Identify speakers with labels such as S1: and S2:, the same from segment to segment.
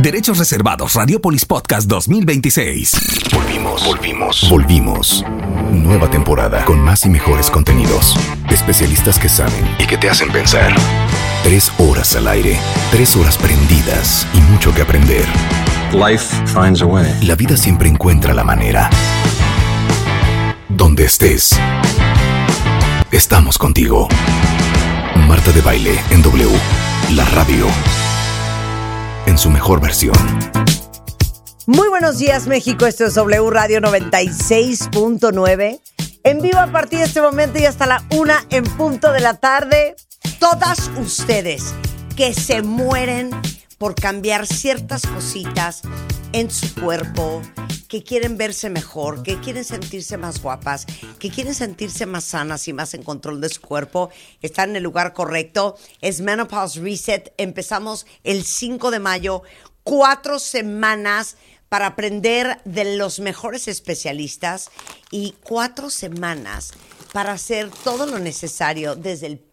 S1: Derechos reservados. Radiopolis Podcast 2026. Volvimos. Nueva temporada con más y mejores contenidos. Especialistas que saben y que te hacen pensar. 3 horas al aire, 3 horas prendidas y mucho que aprender.
S2: Life finds a way.
S1: La vida siempre encuentra la manera. Donde estés, estamos contigo. Marta de Baile en W, la radio, en su mejor versión.
S3: Muy buenos días, México. Esto es W Radio 96.9. En vivo a partir de este momento y hasta la 1 en punto de la tarde. Todas ustedes que se mueren por cambiar ciertas cositas en su cuerpo, que quieren verse mejor, que quieren sentirse más guapas, que quieren sentirse más sanas y más en control de su cuerpo, están en el lugar correcto. Es Menopause Reset. Empezamos el 5 de mayo, 4 semanas para aprender de los mejores especialistas y 4 semanas para hacer todo lo necesario desde el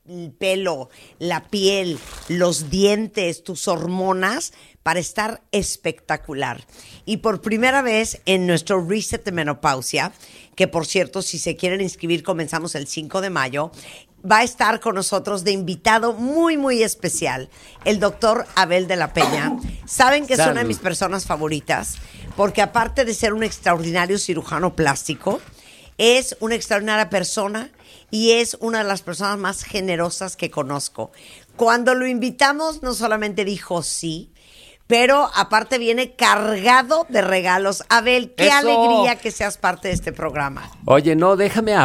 S3: pelo, la piel, los dientes, tus hormonas, para estar espectacular. Y por primera vez en nuestro Reset de Menopausia, que por cierto, si se quieren inscribir, comenzamos el 5 de mayo, va a estar con nosotros de invitado muy, muy especial, el doctor Abel de la Peña. Saben que es una de mis personas favoritas, porque aparte de ser un extraordinario cirujano plástico, es una extraordinaria persona y es una de las personas más generosas que conozco. Cuando lo invitamos, no solamente dijo sí, pero aparte viene cargado de regalos. Abel, qué alegría que seas parte de este programa.
S4: Oye, no, déjame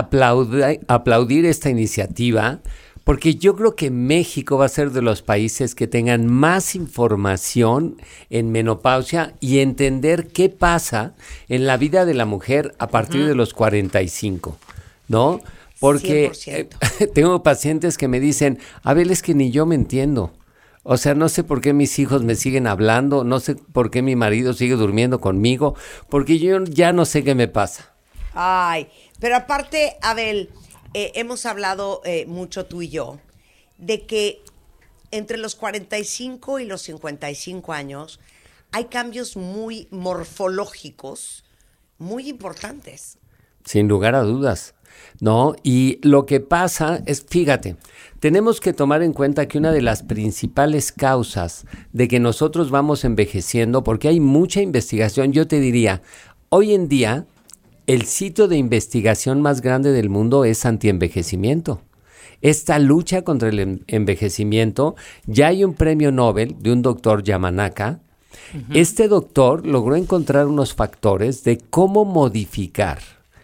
S4: aplaudir esta iniciativa, porque yo creo que México va a ser de los países que tengan más información en menopausia y entender qué pasa en la vida de la mujer a partir de los 45, ¿no? Porque tengo pacientes que me dicen, Abel, es que ni yo me entiendo. O sea, no sé por qué mis hijos me siguen hablando, no sé por qué mi marido sigue durmiendo conmigo, porque yo ya no sé qué me pasa.
S3: Ay, pero aparte, Abel, hemos hablado mucho tú y yo de que entre los 45 y los 55 años hay cambios muy morfológicos muy importantes.
S4: Sin lugar a dudas, ¿no? Y lo que pasa es, fíjate, tenemos que tomar en cuenta que una de las principales causas de que nosotros vamos envejeciendo, porque hay mucha investigación, yo te diría, hoy en día el sitio de investigación más grande del mundo es antienvejecimiento. Esta lucha contra el envejecimiento, ya hay un premio Nobel de un doctor Yamanaka. Este doctor logró encontrar unos factores de cómo modificar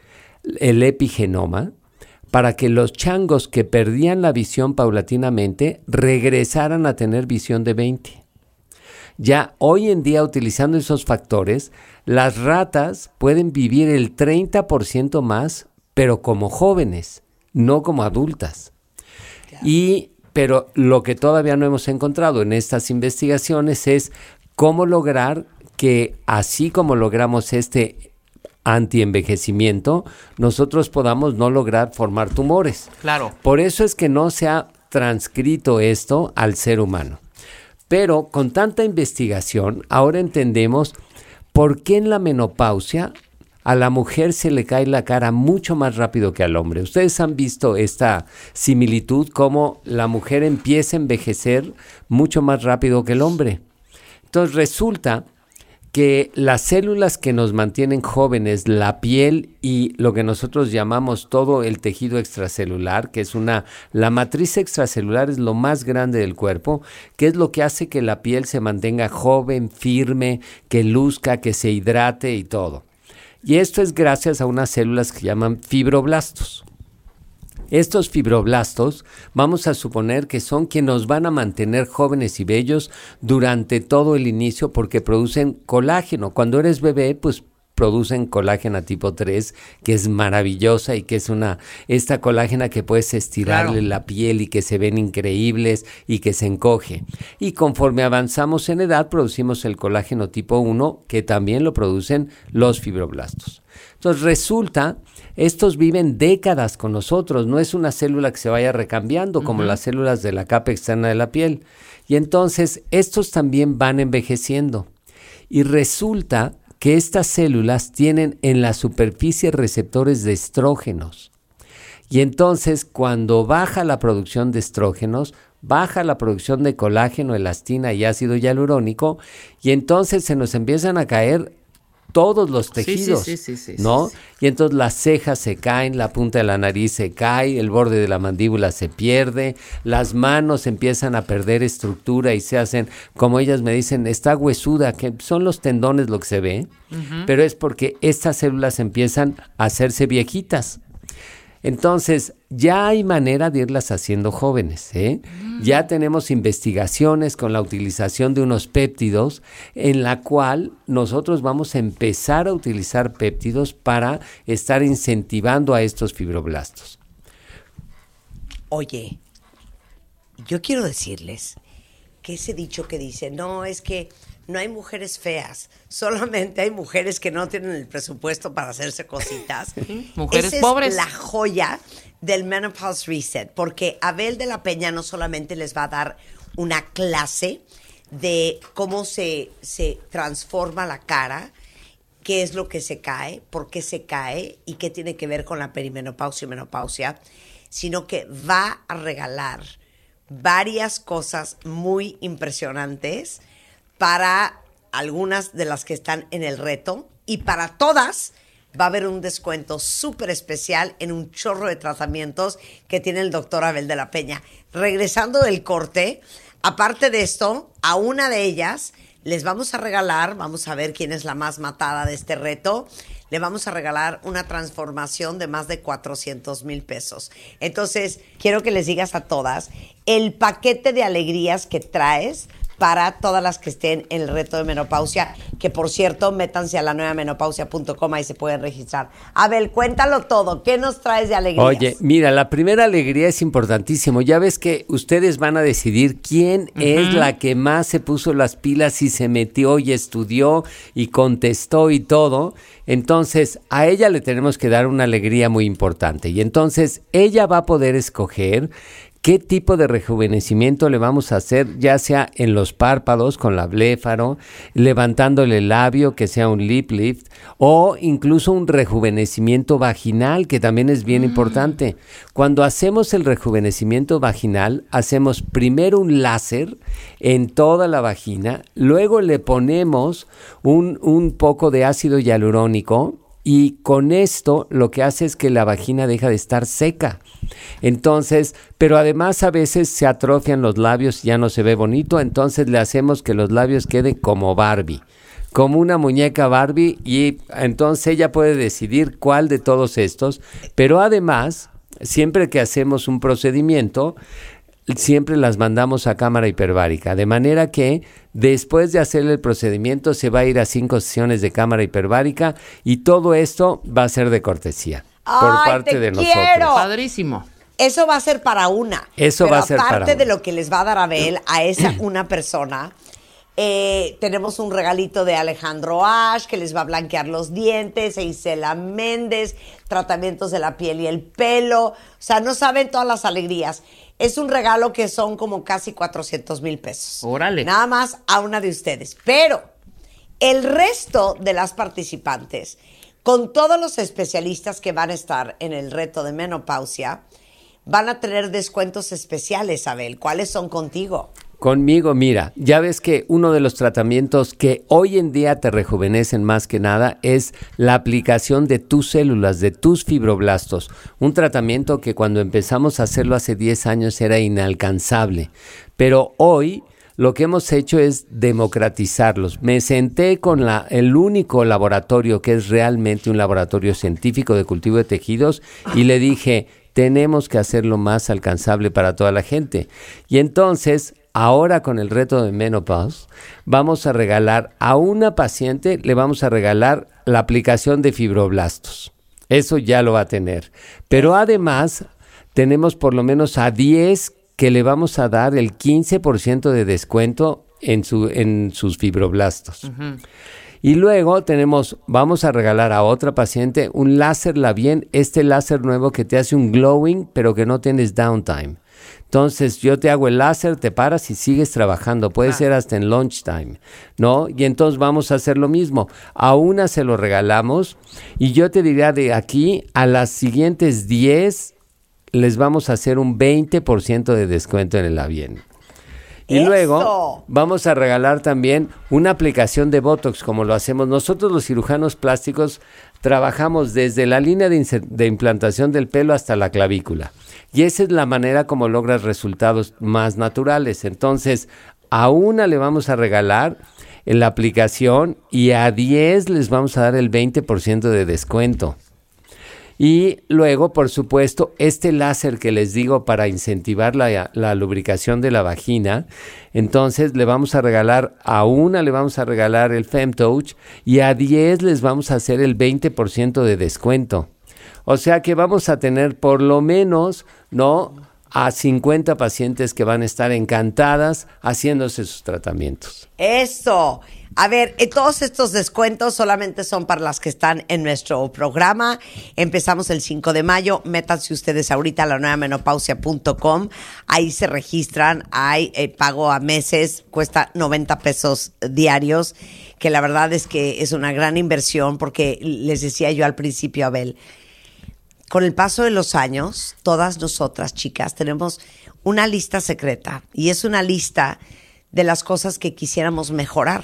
S4: el epigenoma para que los changos que perdían la visión paulatinamente regresaran a tener visión de 20. Ya hoy en día, utilizando esos factores, las ratas pueden vivir el 30% más, pero como jóvenes, no como adultas. Pero lo que todavía no hemos encontrado en estas investigaciones es cómo lograr que, así como logramos este antienvejecimiento, nosotros podamos no lograr formar tumores.
S5: Claro.
S4: Por eso es que no se ha transcrito esto al ser humano. Pero con tanta investigación, ahora entendemos por qué en la menopausia a la mujer se le cae la cara mucho más rápido que al hombre. Ustedes han visto esta similitud, cómo la mujer empieza a envejecer mucho más rápido que el hombre. Entonces resulta que las células que nos mantienen jóvenes, la piel y lo que nosotros llamamos todo el tejido extracelular, que es la matriz extracelular es lo más grande del cuerpo, que es lo que hace que la piel se mantenga joven, firme, que luzca, que se hidrate y todo. Y esto es gracias a unas células que llaman fibroblastos. Estos fibroblastos, vamos a suponer que son quienes nos van a mantener jóvenes y bellos durante todo el inicio porque producen colágeno. Cuando eres bebé, pues producen colágena tipo 3, que es maravillosa y que es esta colágena que puedes estirarle la piel y que se ven increíbles y que se encoge. Y conforme avanzamos en edad, producimos el colágeno tipo 1, que también lo producen los fibroblastos. Entonces resulta, estos viven décadas con nosotros, no es una célula que se vaya recambiando como las células de la capa externa de la piel. Y entonces estos también van envejeciendo. Y resulta que estas células tienen en la superficie receptores de estrógenos. Y entonces cuando baja la producción de estrógenos, baja la producción de colágeno, elastina y ácido hialurónico, y entonces se nos empiezan a caer todos los tejidos, ¿no? Sí. Y entonces las cejas se caen, la punta de la nariz se cae, el borde de la mandíbula se pierde, las manos empiezan a perder estructura y se hacen, como ellas me dicen, está huesuda, que son los tendones lo que se ve, pero es porque estas células empiezan a hacerse viejitas. Entonces, ya hay manera de irlas haciendo jóvenes, ¿eh? Ya tenemos investigaciones con la utilización de unos péptidos en la cual nosotros vamos a empezar a utilizar péptidos para estar incentivando a estos fibroblastos.
S3: Oye, yo quiero decirles que ese dicho que dice, no, es que no hay mujeres feas, solamente hay mujeres que no tienen el presupuesto para hacerse cositas.
S5: Mujeres
S3: Esa
S5: pobres.
S3: Es la joya del Menopause Reset, porque Abel de la Peña no solamente les va a dar una clase de cómo se transforma la cara, qué es lo que se cae, por qué se cae y qué tiene que ver con la perimenopausia y menopausia, sino que va a regalar varias cosas muy impresionantes para algunas de las que están en el reto, y para todas va a haber un descuento súper especial en un chorro de tratamientos que tiene el doctor Abel de la Peña. Regresando del corte, aparte de esto, a una de ellas les vamos a regalar, vamos a ver quién es la más matada de este reto, le vamos a regalar una transformación de más de 400,000 pesos. Entonces, quiero que les digas a todas el paquete de alegrías que traes para todas las que estén en el reto de menopausia, que por cierto, métanse a lanuevamenopausia.com, ahí se pueden registrar. Abel, cuéntalo todo, ¿qué nos traes de alegrías?
S4: Oye, mira, la primera alegría es importantísimo, ya ves que ustedes van a decidir quién es la que más se puso las pilas y se metió y estudió y contestó y todo. Entonces, a ella le tenemos que dar una alegría muy importante, y entonces ella va a poder escoger qué tipo de rejuvenecimiento le vamos a hacer, ya sea en los párpados con la bléfaro, levantándole el labio, que sea un lip lift, o incluso un rejuvenecimiento vaginal, que también es bien importante. Cuando hacemos el rejuvenecimiento vaginal, hacemos primero un láser en toda la vagina, luego le ponemos un poco de ácido hialurónico, y con esto lo que hace es que la vagina deja de estar seca. Entonces, pero además a veces se atrofian los labios y ya no se ve bonito, entonces le hacemos que los labios queden como Barbie, como una muñeca Barbie, y entonces ella puede decidir cuál de todos estos, pero además, siempre que hacemos un procedimiento, siempre las mandamos a cámara hiperbárica, de manera que después de hacer el procedimiento se va a ir a 5 sesiones de cámara hiperbárica, y todo esto va a ser de cortesía por parte de nosotros.
S5: Padrísimo.
S3: Eso va a ser para una.
S4: Eso va a ser para una.
S3: Aparte de lo que les va a dar Abel a esa una persona, tenemos un regalito de Alejandro Ash, que les va a blanquear los dientes, e Isela Méndez, tratamientos de la piel y el pelo. O sea, no saben todas las alegrías. Es un regalo que son como casi 400,000 pesos.
S5: Órale.
S3: Nada más a una de ustedes. Pero el resto de las participantes, con todos los especialistas que van a estar en el reto de menopausia, van a tener descuentos especiales, Abel. ¿Cuáles son contigo?
S4: Conmigo, mira, ya ves que uno de los tratamientos que hoy en día te rejuvenecen más que nada es la aplicación de tus células, de tus fibroblastos. Un tratamiento que cuando empezamos a hacerlo hace 10 años era inalcanzable, pero hoy lo que hemos hecho es democratizarlos. Me senté con el único laboratorio que es realmente un laboratorio científico de cultivo de tejidos y le dije, tenemos que hacerlo más alcanzable para toda la gente. Y entonces ahora con el reto de Menopause, vamos a regalar a una paciente, le vamos a regalar la aplicación de fibroblastos. Eso ya lo va a tener. Pero además, tenemos por lo menos a 10 que le vamos a dar el 15% de descuento en sus fibroblastos. Uh-huh. Y luego vamos a regalar a otra paciente un láser Lavien, este láser nuevo que te hace un glowing, pero que no tienes downtime. Entonces, yo te hago el láser, te paras y sigues trabajando. Puede ser hasta en lunchtime, ¿no? Y entonces vamos a hacer lo mismo. A una se lo regalamos y yo te diría de aquí a las siguientes 10 les vamos a hacer un 20% de descuento en el Lavien. Y luego vamos a regalar también una aplicación de Botox, como lo hacemos nosotros los cirujanos plásticos. Trabajamos desde la línea de implantación del pelo hasta la clavícula. Y esa es la manera como logras resultados más naturales. Entonces, a una le vamos a regalar la aplicación y a 10 les vamos a dar el 20% de descuento. Y luego, por supuesto, este láser que les digo para incentivar la lubricación de la vagina, entonces le vamos a regalar, a una le vamos a regalar el FemTouch y a 10 les vamos a hacer el 20% de descuento. O sea que vamos a tener por lo menos, ¿no?, a 50 pacientes que van a estar encantadas haciéndose sus tratamientos.
S3: ¡Eso! A ver, todos estos descuentos solamente son para las que están en nuestro programa. Empezamos el 5 de mayo. Métanse ustedes ahorita a lanuevamenopausia.com. Ahí se registran. Hay pago a meses. Cuesta 90 pesos diarios. Que la verdad es que es una gran inversión porque les decía yo al principio, Abel, con el paso de los años, todas nosotras, chicas, tenemos una lista secreta. Y es una lista de las cosas que quisiéramos mejorar.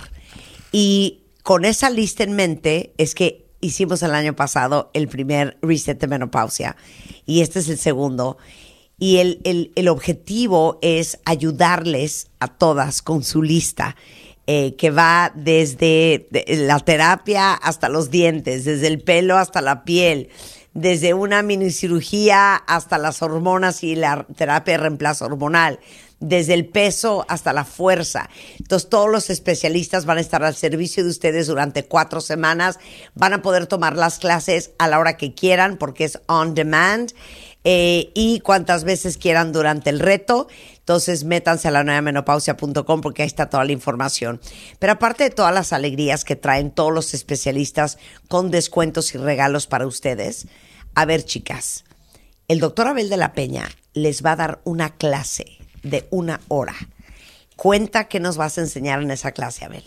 S3: Y con esa lista en mente es que hicimos el año pasado el primer Reset de Menopausia. Y este es el segundo. Y el objetivo es ayudarles a todas con su lista. Que va desde la terapia hasta los dientes, desde el pelo hasta la piel, desde una minicirugía hasta las hormonas y la terapia de reemplazo hormonal, desde el peso hasta la fuerza. Entonces, todos los especialistas van a estar al servicio de ustedes durante 4 semanas. Van a poder tomar las clases a la hora que quieran porque es on demand y cuantas veces quieran durante el reto. Entonces, métanse a lanuevamenopausia.com porque ahí está toda la información. Pero aparte de todas las alegrías que traen todos los especialistas con descuentos y regalos para ustedes, a ver, chicas, el doctor Abel de la Peña les va a dar una clase de 1 hora. Cuenta qué nos vas a enseñar en esa clase, Abel.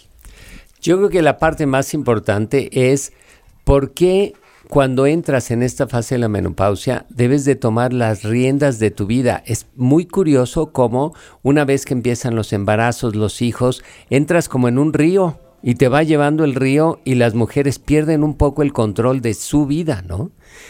S4: Yo creo que la parte más importante es por qué cuando entras en esta fase de la menopausia debes de tomar las riendas de tu vida. Es muy curioso cómo una vez que empiezan los embarazos, los hijos, entras como en un río y te va llevando el río y las mujeres pierden un poco el control de su vida, ¿no?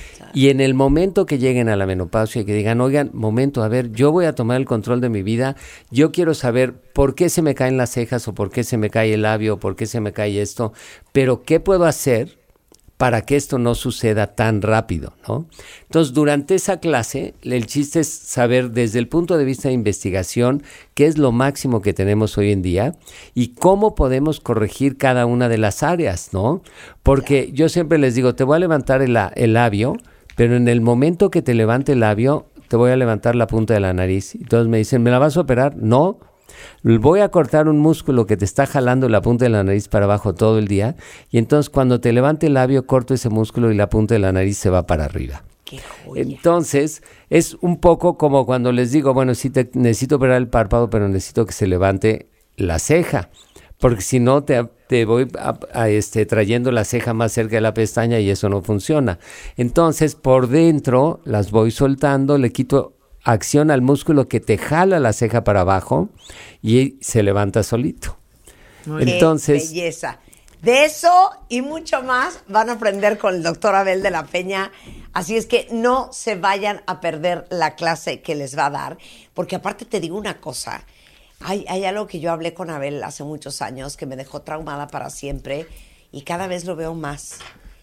S4: Y en el momento que lleguen a la menopausia y que digan, oigan, momento, a ver, yo voy a tomar el control de mi vida, yo quiero saber por qué se me caen las cejas o por qué se me cae el labio o por qué se me cae esto, pero ¿qué puedo hacer para que esto no suceda tan rápido, ¿no? Entonces, durante esa clase, el chiste es saber desde el punto de vista de investigación qué es lo máximo que tenemos hoy en día y cómo podemos corregir cada una de las áreas, ¿no? Porque yo siempre les digo, te voy a levantar el labio, pero en el momento que te levante el labio, te voy a levantar la punta de la nariz. Y todos me dicen, ¿me la vas a operar? No. Voy a cortar un músculo que te está jalando la punta de la nariz para abajo todo el día y entonces cuando te levante el labio corto ese músculo y la punta de la nariz se va para arriba.
S3: ¡Qué joya! Entonces
S4: es un poco como cuando les digo, bueno, sí necesito operar el párpado, pero necesito que se levante la ceja, porque si no te voy trayendo la ceja más cerca de la pestaña y eso no funciona. Entonces por dentro las voy soltando, le quito acción al músculo que te jala la ceja para abajo y se levanta solito. Entonces,
S3: ¡qué belleza! De eso y mucho más van a aprender con el doctor Abel de la Peña. Así es que no se vayan a perder la clase que les va a dar. Porque aparte te digo una cosa. Hay algo que yo hablé con Abel hace muchos años que me dejó traumada para siempre y cada vez lo veo más.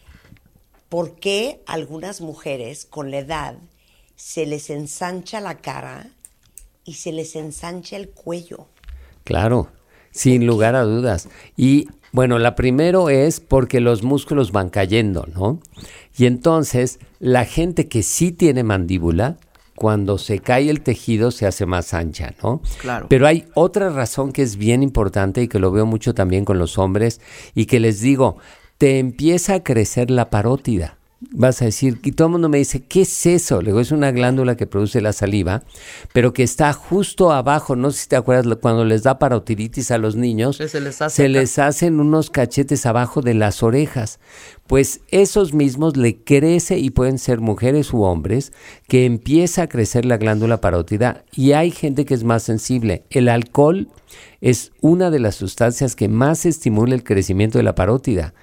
S3: ¿Por qué algunas mujeres con la edad se les ensancha la cara y se les ensancha el cuello?
S4: Claro, sin lugar a dudas. Y bueno, la primero es porque los músculos van cayendo, ¿no? Y entonces, la gente que sí tiene mandíbula, cuando se cae el tejido se hace más ancha, ¿no?
S5: Claro.
S4: Pero hay otra razón que es bien importante y que lo veo mucho también con los hombres y que les digo, te empieza a crecer la parótida. Vas a decir, y todo el mundo me dice, ¿qué es eso? Le digo, es una glándula que produce la saliva, pero que está justo abajo. No sé si te acuerdas cuando les da parotiditis a los niños, se les hacen unos cachetes abajo de las orejas. Pues esos mismos le crece, y pueden ser mujeres u hombres, que empieza a crecer la glándula parótida, y hay gente que es más sensible. El alcohol es una de las sustancias que más estimula el crecimiento de la parótida.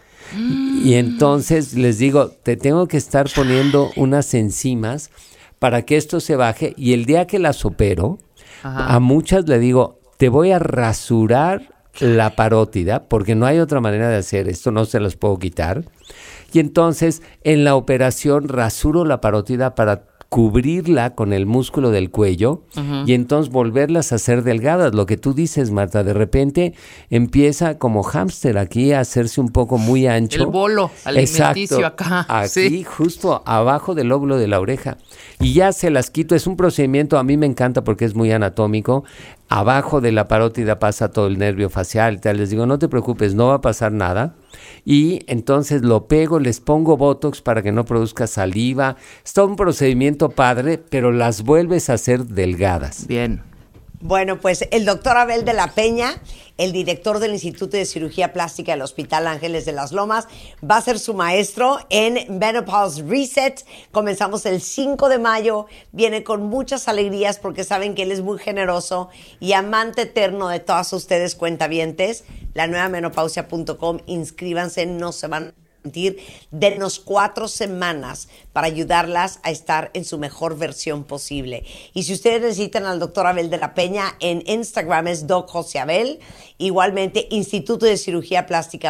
S4: Y entonces les digo, te tengo que estar poniendo unas enzimas para que esto se baje, y el día que las opero, a muchas le digo, te voy a rasurar la parótida, porque no hay otra manera de hacer esto, no se las puedo quitar. Y entonces en la operación rasuro la parótida para cubrirla con el músculo del cuello y entonces volverlas a hacer delgadas. Lo que tú dices, Marta, de repente empieza como hámster aquí a hacerse un poco muy ancho.
S5: El bolo alimenticio.
S4: Exacto,
S5: acá.
S4: aquí
S5: Sí.
S4: justo abajo del lóbulo de la oreja. Y ya se las quito. Es un procedimiento, a mí me encanta porque es muy anatómico. Abajo de la parótida pasa todo el nervio facial y tal. Les digo, no te preocupes, no va a pasar nada. Y entonces lo pego, les pongo Botox para que no produzca saliva. Es todo un procedimiento padre, pero las vuelves a hacer delgadas.
S5: Bien.
S3: Bueno, pues el doctor Abel de la Peña, el director del Instituto de Cirugía Plástica del Hospital Ángeles de las Lomas, va a ser su maestro en Menopause Reset. Comenzamos el 5 de mayo. Viene con muchas alegrías porque saben que él es muy generoso y amante eterno de todas ustedes cuentavientes. La nueva menopausia.com. Inscríbanse, no se van a sentir. Denos 4 semanas para ayudarlas a estar en su mejor versión posible. Y si ustedes necesitan al doctor Abel de la Peña, en Instagram es Doc José Abel. Igualmente, Instituto de Cirugía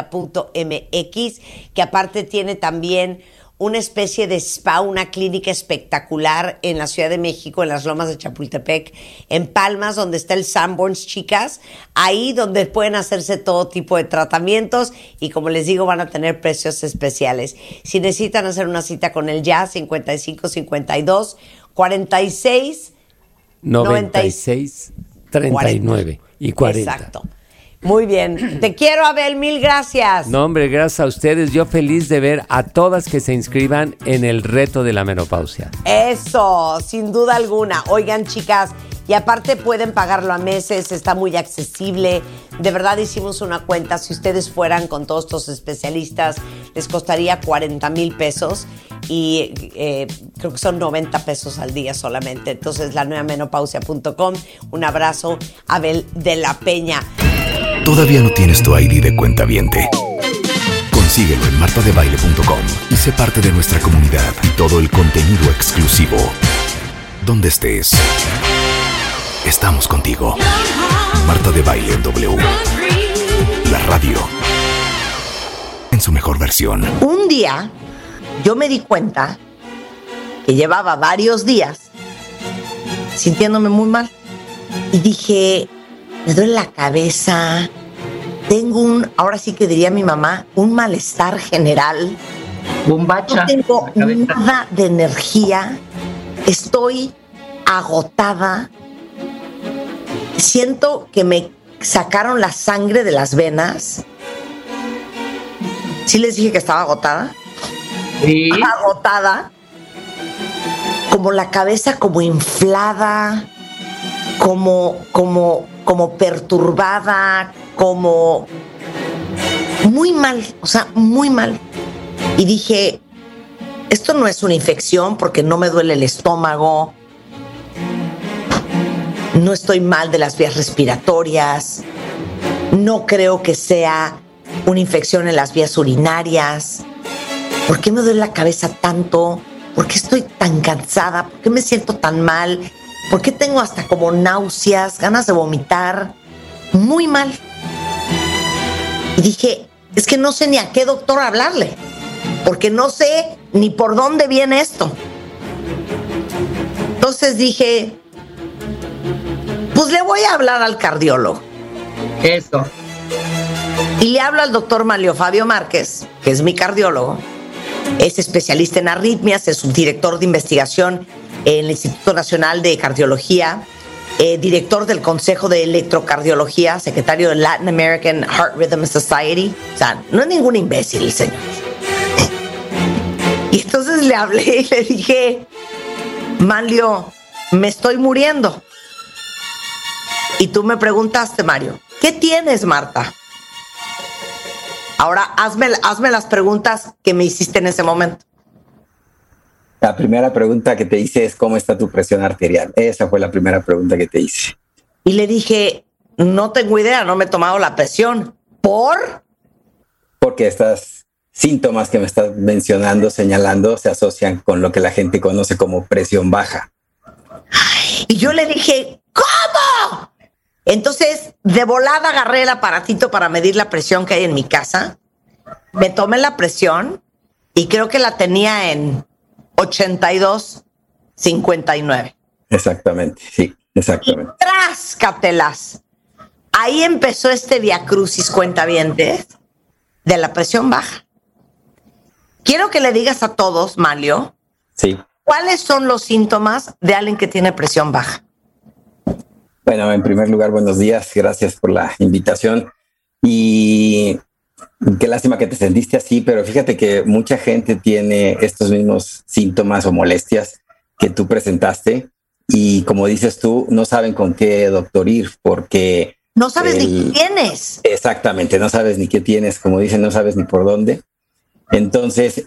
S3: Plástica.mx, que aparte tiene también una especie de spa, una clínica espectacular en la Ciudad de México, en las Lomas de Chapultepec, en Palmas, donde está el Sanborns, chicas, ahí donde pueden hacerse todo tipo de tratamientos y, como les digo, van a tener precios especiales. Si necesitan hacer una cita con él ya, 55 52 46
S4: 96 39 y 40.
S3: Exacto. Muy bien. Te quiero, Abel. Mil gracias.
S4: No, hombre, gracias a ustedes. Yo feliz de ver a todas que se inscriban en el reto de la menopausia.
S3: Eso, sin duda alguna. Oigan, chicas, y aparte pueden pagarlo a meses, está muy accesible. De verdad hicimos una cuenta. Si ustedes fueran con todos estos especialistas, les costaría 40,000 pesos. Y creo que son 90 pesos al día solamente. Entonces, la nueva menopausia.com. Un abrazo, Abel de la Peña.
S1: ¿Todavía no tienes tu ID de cuentaviente? Consíguelo en martadebaile.com y sé parte de nuestra comunidad y todo el contenido exclusivo. Donde estés, estamos contigo. Marta de Baile en W. La radio en su mejor versión.
S3: Un día yo me di cuenta que llevaba varios días sintiéndome muy mal y dije, me duele la cabeza, tengo ahora sí que diría mi mamá, un malestar general.
S5: Bombacha.
S3: No tengo nada de energía, estoy agotada, siento que me sacaron la sangre de las venas. ¿Sí les dije que estaba agotada?
S5: Sí.
S3: Agotada, como la cabeza como inflada, como perturbada, como muy mal, o sea, muy mal. Y dije, esto no es una infección porque no me duele el estómago, no estoy mal de las vías respiratorias, no creo que sea una infección en las vías urinarias. ¿Por qué me duele la cabeza tanto? ¿Por qué estoy tan cansada? ¿Por qué me siento tan mal? ¿Por qué tengo hasta como náuseas, ganas de vomitar? Muy mal. Y dije, es que no sé ni a qué doctor hablarle, porque no sé ni por dónde viene esto. Entonces dije, pues le voy a hablar al cardiólogo.
S5: Eso.
S3: Y le hablo al doctor Manlio Fabio Márquez, que es mi cardiólogo. Es especialista en arritmias, es subdirector de investigación en el Instituto Nacional de Cardiología, director del Consejo de Electrocardiología, secretario de Latin American Heart Rhythm Society. O sea, no es ningún imbécil, señor. Y entonces le hablé y le dije, Manlio, me estoy muriendo. Y tú me preguntaste, Mario, ¿qué tienes, Marta? Ahora hazme las preguntas que me hiciste en ese momento.
S6: La primera pregunta que te hice es ¿cómo está tu presión arterial? Esa fue la primera pregunta que te hice.
S3: Y le dije, no tengo idea, no me he tomado la presión. ¿Por?
S6: Porque estas síntomas que me estás mencionando, señalando, se asocian con lo que la gente conoce como presión baja.
S3: Y yo le dije, ¿cómo? Entonces, de volada agarré el aparatito para medir la presión que hay en mi casa. Me tomé la presión y creo que la tenía en 82/59.
S6: Exactamente, sí, exactamente.
S3: Y tráscatelas. Ahí empezó este viacrucis, cuentavientes, de la presión baja. Quiero que le digas a todos, Manlio,
S6: Sí.
S3: ¿cuáles son los síntomas de alguien que tiene presión baja?
S6: Bueno, en primer lugar, buenos días. Gracias por la invitación. Y qué lástima que te sentiste así, pero fíjate que mucha gente tiene estos mismos síntomas o molestias que tú presentaste y como dices tú, no saben con qué doctor ir porque...
S3: No sabes ni qué tienes.
S6: Exactamente, no sabes ni qué tienes, como dicen, no sabes ni por dónde. Entonces,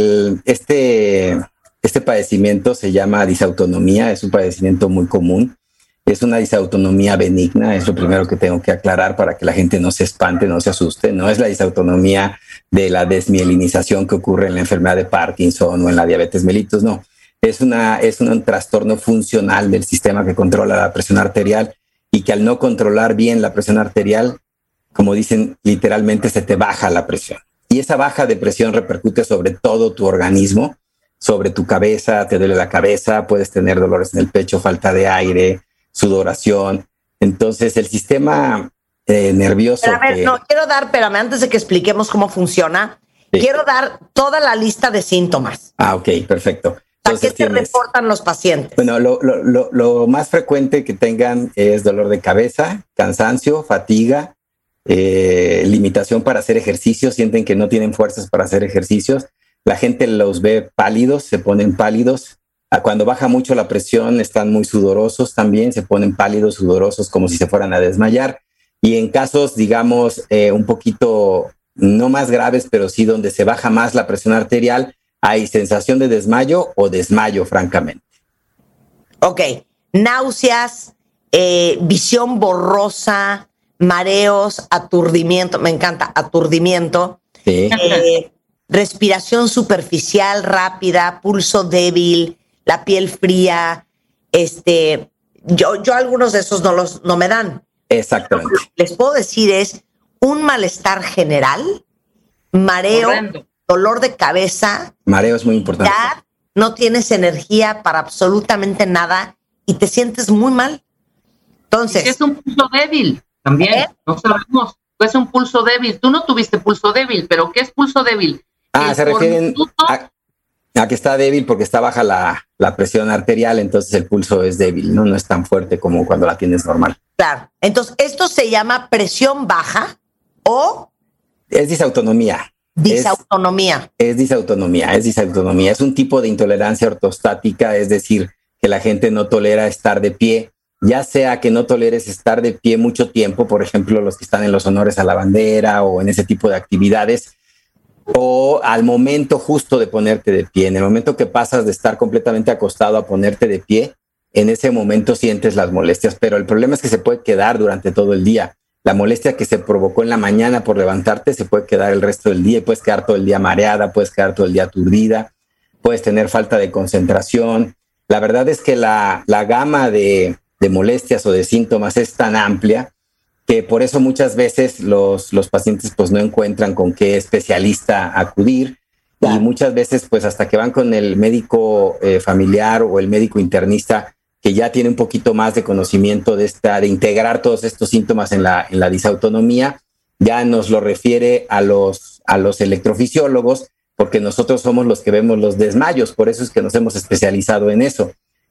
S6: este padecimiento se llama disautonomía, es un padecimiento muy común. Es una disautonomía benigna, es lo primero que tengo que aclarar para que la gente no se espante, no se asuste. No es la disautonomía de la desmielinización que ocurre en la enfermedad de Parkinson o en la diabetes mellitus, no. Es un trastorno funcional del sistema que controla la presión arterial y que al no controlar bien la presión arterial, como dicen literalmente, se te baja la presión. Y esa baja de presión repercute sobre todo tu organismo, sobre tu cabeza, te duele la cabeza, puedes tener dolores en el pecho, falta de aire, sudoración. Entonces el sistema nervioso...
S3: Pero a ver, espérame, antes de que expliquemos cómo funciona, sí, quiero dar toda la lista de síntomas.
S6: Ah, ok, perfecto.
S3: Entonces, ¿qué te reportan los pacientes?
S6: Bueno, lo más frecuente que tengan es dolor de cabeza, cansancio, fatiga, limitación para hacer ejercicios, sienten que no tienen fuerzas para hacer ejercicios. La gente los ve pálidos, se ponen pálidos. Cuando baja mucho la presión están muy sudorosos también, se ponen pálidos, sudorosos, como si se fueran a desmayar. Y en casos, digamos, un poquito, no más graves, pero sí donde se baja más la presión arterial, hay sensación de desmayo o desmayo, francamente.
S3: Ok, náuseas, visión borrosa, mareos, aturdimiento, me encanta, aturdimiento.
S6: Sí.
S3: Respiración superficial, rápida, pulso débil, la piel fría, yo algunos de esos no me dan.
S6: Exactamente.
S3: Lo que les puedo decir es un malestar general, mareo, horrendo, dolor de cabeza.
S6: Mareo es muy importante.
S3: Ya no tienes energía para absolutamente nada y te sientes muy mal. Entonces.
S5: Es un pulso débil también, no sabemos. Es un pulso débil. Tú no tuviste pulso débil, pero ¿qué es pulso débil?
S6: Se refieren a que está débil porque está baja la presión arterial, entonces el pulso es débil, ¿no? No es tan fuerte como cuando la tienes normal.
S3: Claro. Entonces, ¿esto se llama presión baja o...?
S6: Es disautonomía.
S3: Disautonomía.
S6: Es disautonomía. Es un tipo de intolerancia ortostática, es decir, que la gente no tolera estar de pie, ya sea que no toleres estar de pie mucho tiempo, por ejemplo, los que están en los honores a la bandera o en ese tipo de actividades, o al momento justo de ponerte de pie. En el momento que pasas de estar completamente acostado a ponerte de pie, en ese momento sientes las molestias, pero el problema es que se puede quedar durante todo el día. La molestia que se provocó en la mañana por levantarte se puede quedar el resto del día y puedes quedar todo el día mareada, puedes quedar todo el día aturdida, puedes tener falta de concentración. La verdad es que la gama de molestias o de síntomas es tan amplia que por eso muchas veces los pacientes pues no encuentran con qué especialista acudir. Y muchas veces pues hasta que van con el médico familiar o el médico internista que ya tiene un poquito más de conocimiento de integrar todos estos síntomas en la disautonomía, ya nos lo refiere a los electrofisiólogos, porque nosotros somos los que vemos los desmayos, por eso es que nos hemos especializado en eso.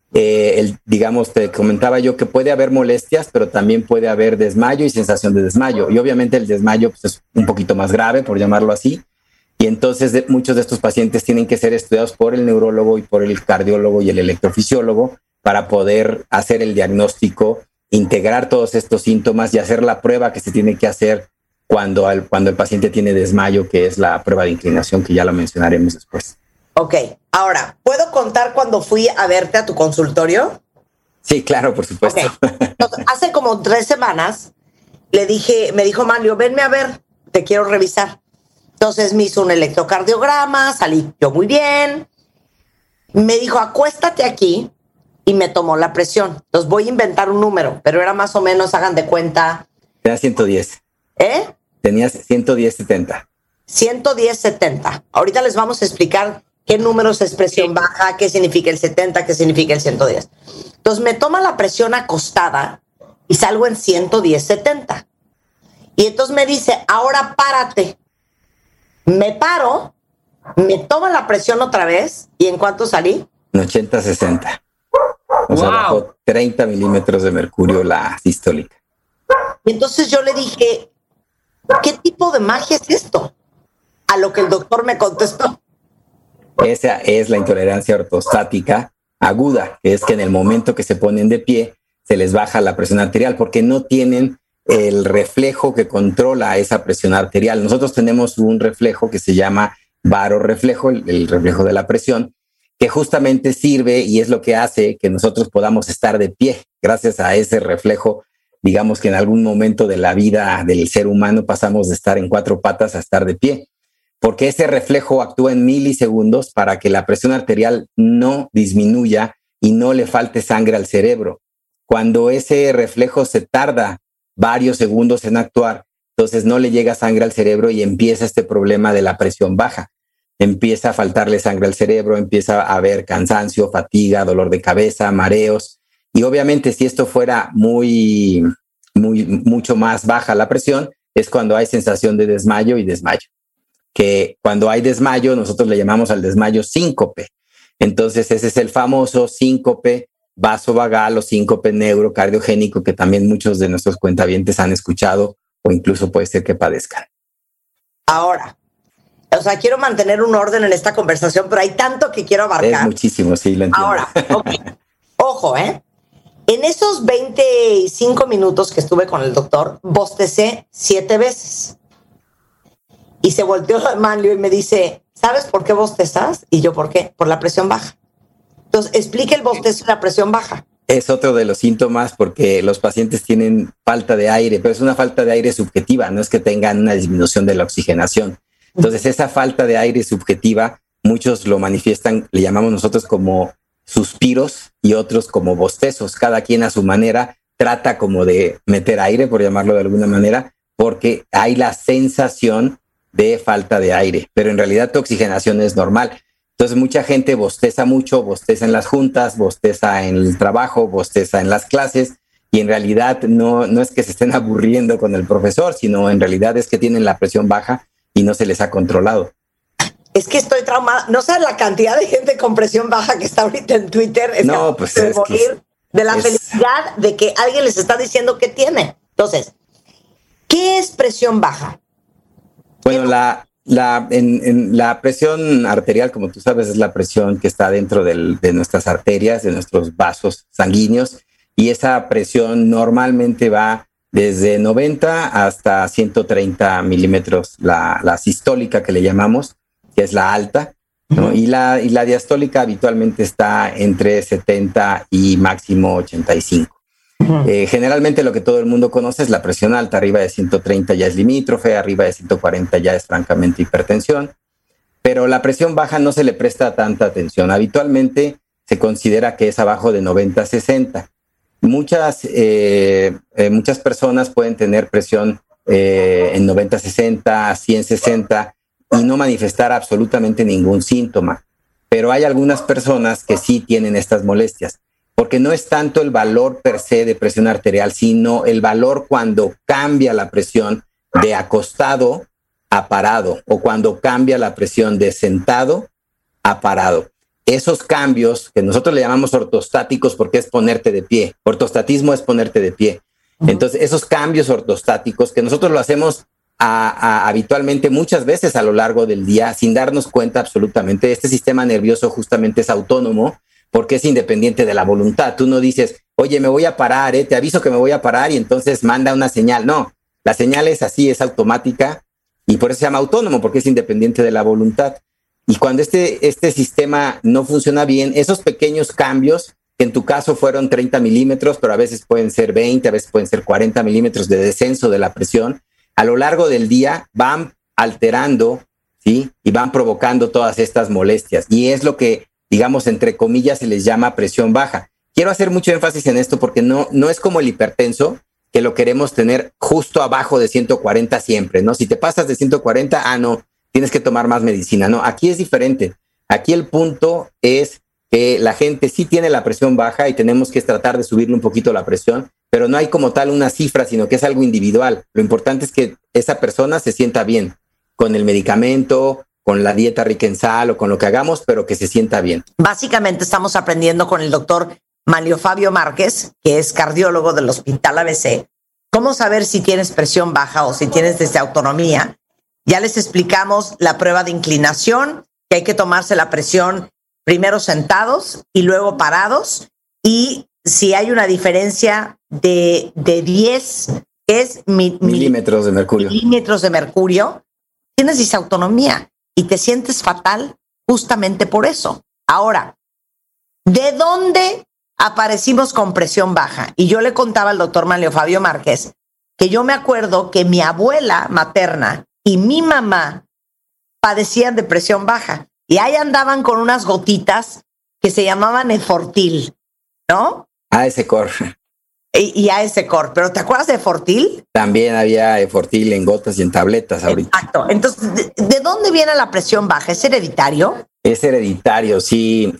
S6: Digamos, te comentaba yo que puede haber molestias, pero también puede haber desmayo y sensación de desmayo. Y obviamente el desmayo pues, es un poquito más grave, por llamarlo así. Y entonces muchos de estos pacientes tienen que ser estudiados por el neurólogo y por el cardiólogo y el electrofisiólogo para poder hacer el diagnóstico, integrar todos estos síntomas y hacer la prueba que se tiene que hacer cuando el paciente tiene desmayo, que es la prueba de inclinación, que ya lo mencionaremos después.
S3: Ok, ahora, ¿puedo contar cuando fui a verte a tu consultorio?
S6: Sí, claro, por supuesto.
S3: Okay. Entonces, hace como 3 semanas me dijo Manlio, venme a ver, te quiero revisar. Entonces me hizo un electrocardiograma, salí yo muy bien. Me dijo, acuéstate aquí y me tomó la presión. Entonces voy a inventar un número, pero era más o menos, hagan de cuenta.
S6: Tenía 110.
S3: ¿Eh?
S6: Tenías 110/70.
S3: 110/70. Ahorita les vamos a explicar qué números es presión baja, qué significa el 70, qué significa el 110. Entonces me toma la presión acostada y salgo en 110/70. Y entonces me dice, ahora párate. Me paro, me toma la presión otra vez, ¿y en cuánto salí?
S6: En 80/60. O sea, bajó 30 milímetros de mercurio la sistólica.
S3: Y entonces yo le dije, ¿qué tipo de magia es esto? A lo que el doctor me contestó.
S6: Esa es la intolerancia ortostática aguda, que es que en el momento que se ponen de pie se les baja la presión arterial porque no tienen el reflejo que controla esa presión arterial. Nosotros tenemos un reflejo que se llama barorreflejo, el reflejo de la presión, que justamente sirve y es lo que hace que nosotros podamos estar de pie. Gracias a ese reflejo, digamos que en algún momento de la vida del ser humano pasamos de estar en 4 patas a estar de pie, porque ese reflejo actúa en milisegundos para que la presión arterial no disminuya y no le falte sangre al cerebro. Cuando ese reflejo se tarda varios segundos en actuar, entonces no le llega sangre al cerebro y empieza este problema de la presión baja. Empieza a faltarle sangre al cerebro, empieza a haber cansancio, fatiga, dolor de cabeza, mareos. Y obviamente si esto fuera mucho más baja la presión, es cuando hay sensación de desmayo y desmayo. Que cuando hay desmayo, nosotros le llamamos al desmayo síncope. Entonces ese es el famoso síncope vasovagal o síncope neurocardiogénico que también muchos de nuestros cuentavientes han escuchado o incluso puede ser que padezcan.
S3: Ahora, o sea, quiero mantener un orden en esta conversación, pero hay tanto que quiero abarcar.
S6: Es muchísimo, sí, lo entiendo.
S3: Ahora, okay. Ojo, en esos 25 minutos que estuve con el doctor, bostecé 7 veces. Y se volteó a Manlio y me dice, ¿sabes por qué bostezas? Y yo, ¿por qué? Por la presión baja. Entonces, explique el bostezo y la presión baja.
S6: Es otro de los síntomas porque los pacientes tienen falta de aire, pero es una falta de aire subjetiva, no es que tengan una disminución de la oxigenación. Entonces, esa falta de aire subjetiva, muchos lo manifiestan, le llamamos nosotros como suspiros y otros como bostezos. Cada quien a su manera trata como de meter aire, por llamarlo de alguna manera, porque hay la sensación de falta de aire, pero en realidad tu oxigenación es normal. Entonces mucha gente bosteza mucho, bosteza en las juntas, bosteza en el trabajo, bosteza en las clases y en realidad no es que se estén aburriendo con el profesor, sino en realidad es que tienen la presión baja y no se les ha controlado.
S3: Es que estoy traumada. No sabes la cantidad de gente con presión baja que está ahorita en Twitter.
S6: No, pues es
S3: morir de la felicidad de que alguien les está diciendo que tiene. Entonces, ¿qué es presión baja?
S6: Bueno, la presión arterial, como tú sabes, es la presión que está dentro de nuestras arterias, de nuestros vasos sanguíneos, y esa presión normalmente va desde 90 hasta 130 milímetros, la sistólica que le llamamos, que es la alta, ¿no? Y la diastólica habitualmente está entre 70 y máximo 85. Generalmente lo que todo el mundo conoce es la presión alta, arriba de 130 ya es limítrofe, arriba de 140 ya es francamente hipertensión, pero la presión baja no se le presta tanta atención. Habitualmente se considera que es abajo de 90-60. Muchas personas pueden tener presión en 90-60, 100-60 y no manifestar absolutamente ningún síntoma, pero hay algunas personas que sí tienen estas molestias. porque no es tanto el valor per se de presión arterial, sino el valor cuando cambia la presión de acostado a parado o cuando cambia la presión de sentado a parado. Esos cambios que nosotros le llamamos ortostáticos porque es ponerte de pie. Ortostatismo es ponerte de pie. Entonces, esos cambios ortostáticos que nosotros lo hacemos habitualmente muchas veces a lo largo del día sin darnos cuenta absolutamente. Este sistema nervioso justamente es autónomo porque es independiente de la voluntad. Tú no dices, oye, me voy a parar, te aviso que me voy a parar y entonces manda una señal. No, la señal es así, es automática y por eso se llama autónomo porque es independiente de la voluntad. Y cuando este sistema no funciona bien, esos pequeños cambios, que en tu caso fueron 30 milímetros, pero a veces pueden ser 20, a veces pueden ser 40 milímetros de descenso de la presión, a lo largo del día van alterando, ¿sí? Y van provocando todas estas molestias. Y es lo que, digamos, entre comillas, se les llama presión baja. Quiero hacer mucho énfasis en esto porque no es como el hipertenso, que lo queremos tener justo abajo de 140 siempre, ¿no? Si te pasas de 140, no, tienes que tomar más medicina. No, aquí es diferente. Aquí el punto es que la gente sí tiene la presión baja y tenemos que tratar de subirle un poquito la presión, pero no hay como tal una cifra, sino que es algo individual. Lo importante es que esa persona se sienta bien con el medicamento, con la dieta rica en sal o con lo que hagamos, pero que se sienta bien.
S3: Básicamente estamos aprendiendo con el doctor Manlio Fabio Márquez, que es cardiólogo del Hospital ABC, cómo saber si tienes presión baja o si tienes disautonomía. Ya les explicamos la prueba de inclinación, que hay que tomarse la presión primero sentados y luego parados, y si hay una diferencia de 10
S6: milímetros de mercurio,
S3: tienes disautonomía y te sientes fatal justamente por eso. Ahora, ¿de dónde aparecimos con presión baja? Y yo le contaba al doctor Manlio Fabio Márquez que yo me acuerdo que mi abuela materna y mi mamá padecían de presión baja y ahí andaban con unas gotitas que se llamaban Efortil, ¿no?
S6: Aesecor.
S3: Y Aesecor, ¿pero te acuerdas de Efortil?
S6: También había Efortil en gotas y en tabletas ahorita.
S3: Exacto. Entonces, ¿de dónde viene la presión baja? ¿Es hereditario?
S6: Es hereditario, sí.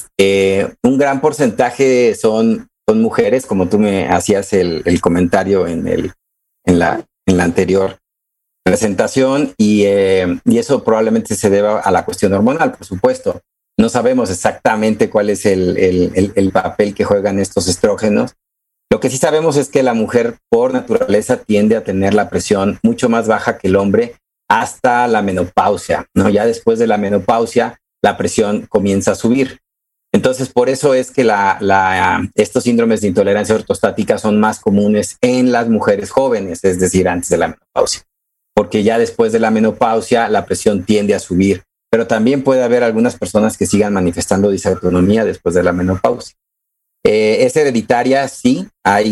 S6: Un gran porcentaje son mujeres, como tú me hacías el comentario en la anterior presentación, y eso probablemente se deba a la cuestión hormonal, por supuesto. No sabemos exactamente cuál es el papel que juegan estos estrógenos. Lo que sí sabemos es que la mujer por naturaleza tiende a tener la presión mucho más baja que el hombre hasta la menopausia, ¿no? Ya después de la menopausia, la presión comienza a subir. Entonces, por eso es que estos síndromes de intolerancia ortostática son más comunes en las mujeres jóvenes, es decir, antes de la menopausia. Porque ya después de la menopausia, la presión tiende a subir. Pero también puede haber algunas personas que sigan manifestando disautonomía después de la menopausia. Es hereditaria, sí.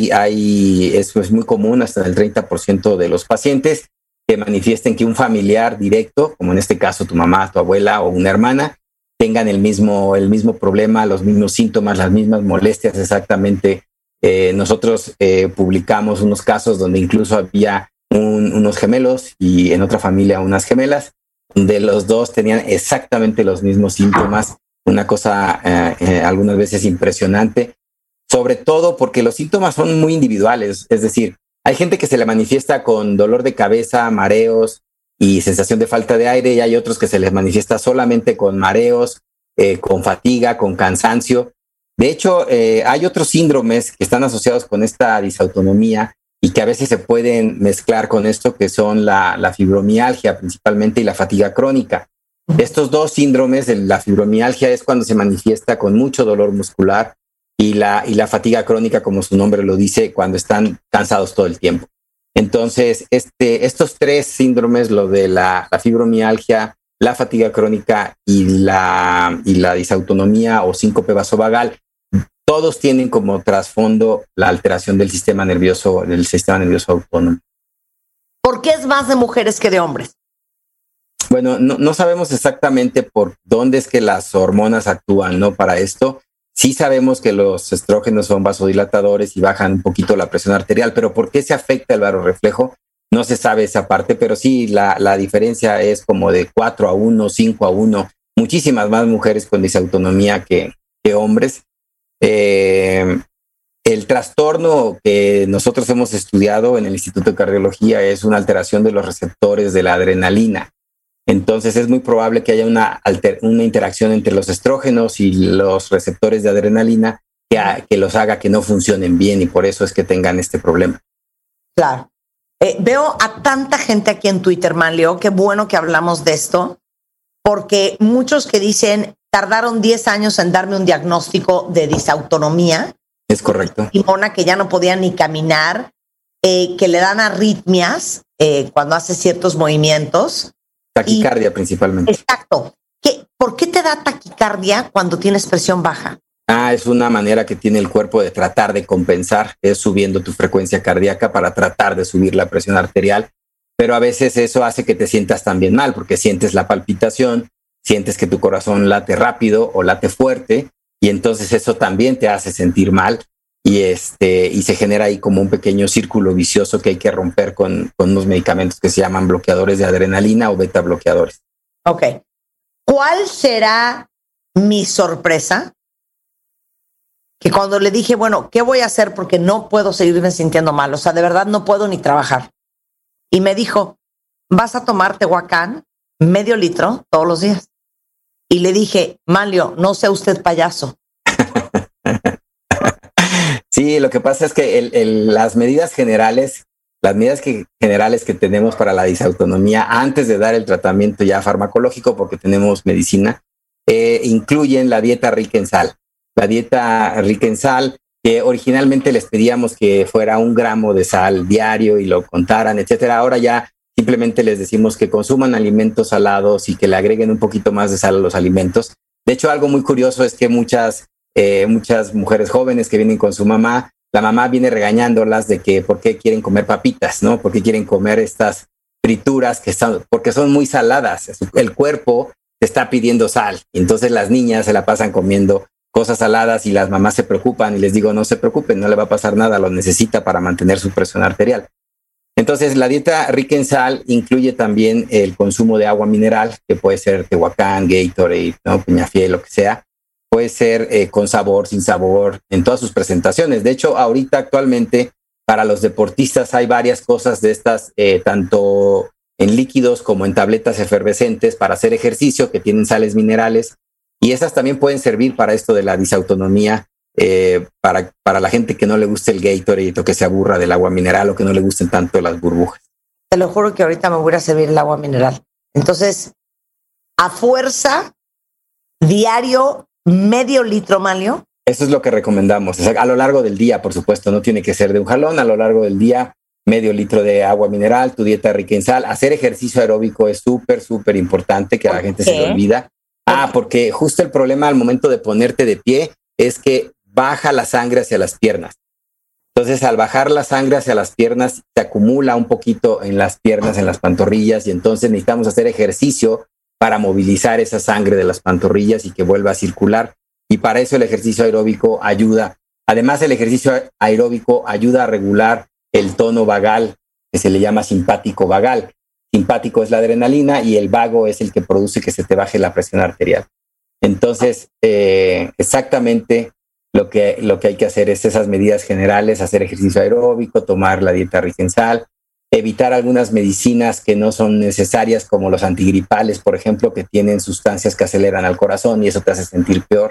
S6: Eso es muy común, hasta el 30% de los pacientes que manifiesten que un familiar directo, como en este caso tu mamá, tu abuela o una hermana, tengan el mismo problema, los mismos síntomas, las mismas molestias exactamente. Nosotros publicamos unos casos donde incluso había unos gemelos y en otra familia unas gemelas, donde los dos tenían exactamente los mismos síntomas. Una cosa algunas veces impresionante, sobre todo porque los síntomas son muy individuales. Es decir, hay gente que se le manifiesta con dolor de cabeza, mareos y sensación de falta de aire, y hay otros que se les manifiesta solamente con mareos, con fatiga, con cansancio. De hecho, hay otros síndromes que están asociados con esta disautonomía y que a veces se pueden mezclar con esto, que son la fibromialgia principalmente y la fatiga crónica. Estos dos síndromes, la fibromialgia es cuando se manifiesta con mucho dolor muscular, y la fatiga crónica, como su nombre lo dice, cuando están cansados todo el tiempo. Entonces, estos tres síndromes, lo de la fibromialgia, la fatiga crónica y la disautonomía o síncope vasovagal, todos tienen como trasfondo la alteración del sistema nervioso autónomo.
S3: ¿Por qué es más de mujeres que de hombres?
S6: Bueno, no sabemos exactamente por dónde es que las hormonas actúan, ¿no? Para esto. Sí sabemos que los estrógenos son vasodilatadores y bajan un poquito la presión arterial, pero ¿por qué se afecta el varorreflejo? No se sabe esa parte, pero sí la diferencia es como de 4-1, 5-1, muchísimas más mujeres con disautonomía que hombres. El trastorno que nosotros hemos estudiado en el Instituto de Cardiología es una alteración de los receptores de la adrenalina. Entonces es muy probable que haya una interacción entre los estrógenos y los receptores de adrenalina que los haga que no funcionen bien, y por eso es que tengan este problema.
S3: Claro. Veo a tanta gente aquí en Twitter, Manlio, qué bueno que hablamos de esto, porque muchos que dicen, tardaron 10 años en darme un diagnóstico de disautonomía.
S6: Es correcto.
S3: Y Mona, que ya no podía ni caminar, que le dan arritmias cuando hace ciertos movimientos.
S6: Taquicardia principalmente.
S3: Exacto. ¿Por qué te da taquicardia cuando tienes presión baja?
S6: Es una manera que tiene el cuerpo de tratar de compensar, es subiendo tu frecuencia cardíaca para tratar de subir la presión arterial, pero a veces eso hace que te sientas también mal, porque sientes la palpitación, sientes que tu corazón late rápido o late fuerte, y entonces eso también te hace sentir mal, y se genera ahí como un pequeño círculo vicioso que hay que romper con unos medicamentos que se llaman bloqueadores de adrenalina o beta bloqueadores.
S3: Ok. ¿Cuál será mi sorpresa? Que cuando le dije, bueno, ¿qué voy a hacer? Porque no puedo seguirme sintiendo mal. O sea, de verdad no puedo ni trabajar. Y me dijo, vas a tomar Tehuacán medio litro todos los días. Y le dije, Manlio, no sea usted payaso.
S6: Sí, lo que pasa es que las medidas generales que tenemos para la disautonomía antes de dar el tratamiento ya farmacológico, porque tenemos medicina, incluyen la dieta rica en sal. La dieta rica en sal, que originalmente les pedíamos que fuera 1 gramo de sal diario y lo contaran, etcétera. Ahora ya simplemente les decimos que consuman alimentos salados y que le agreguen un poquito más de sal a los alimentos. De hecho, algo muy curioso es que muchas mujeres jóvenes que vienen con su mamá, la mamá viene regañándolas de que por qué quieren comer papitas, ¿no? Por qué quieren comer estas frituras porque son muy saladas. El cuerpo te está pidiendo sal. Entonces las niñas se la pasan comiendo cosas saladas y las mamás se preocupan, y les digo, no se preocupen, no le va a pasar nada, lo necesita para mantener su presión arterial. Entonces, la dieta rica en sal incluye también el consumo de agua mineral, que puede ser Tehuacán, Gatorade, ¿no? Peñafiel, lo que sea. Puede ser con sabor, sin sabor, en todas sus presentaciones. De hecho, ahorita actualmente para los deportistas hay varias cosas de estas, tanto en líquidos como en tabletas efervescentes para hacer ejercicio, que tienen sales minerales. Y esas también pueden servir para esto de la disautonomía, para la gente que no le guste el Gatorade o que se aburra del agua mineral o que no le gusten tanto las burbujas.
S3: Te lo juro que ahorita me voy a servir el agua mineral. Entonces, a fuerza, diario, medio litro, Manlio.
S6: Eso es lo que recomendamos. O sea, a lo largo del día, por supuesto, no tiene que ser de un jalón. A lo largo del día, medio litro de agua mineral, tu dieta rica en sal. Hacer ejercicio aeróbico es súper, súper importante, que a la gente se le olvida. Porque justo el problema al momento de ponerte de pie es que baja la sangre hacia las piernas. Entonces, al bajar la sangre hacia las piernas, se acumula un poquito en las piernas, en las pantorrillas, y entonces necesitamos hacer ejercicio para movilizar esa sangre de las pantorrillas y que vuelva a circular. Y para eso el ejercicio aeróbico ayuda. Además, el ejercicio aeróbico ayuda a regular el tono vagal, que se le llama simpático vagal. Simpático es la adrenalina y el vago es el que produce que se te baje la presión arterial. Entonces, exactamente lo que hay que hacer es esas medidas generales: hacer ejercicio aeróbico, tomar la dieta rica en sal, evitar algunas medicinas que no son necesarias, como los antigripales, por ejemplo, que tienen sustancias que aceleran al corazón y eso te hace sentir peor.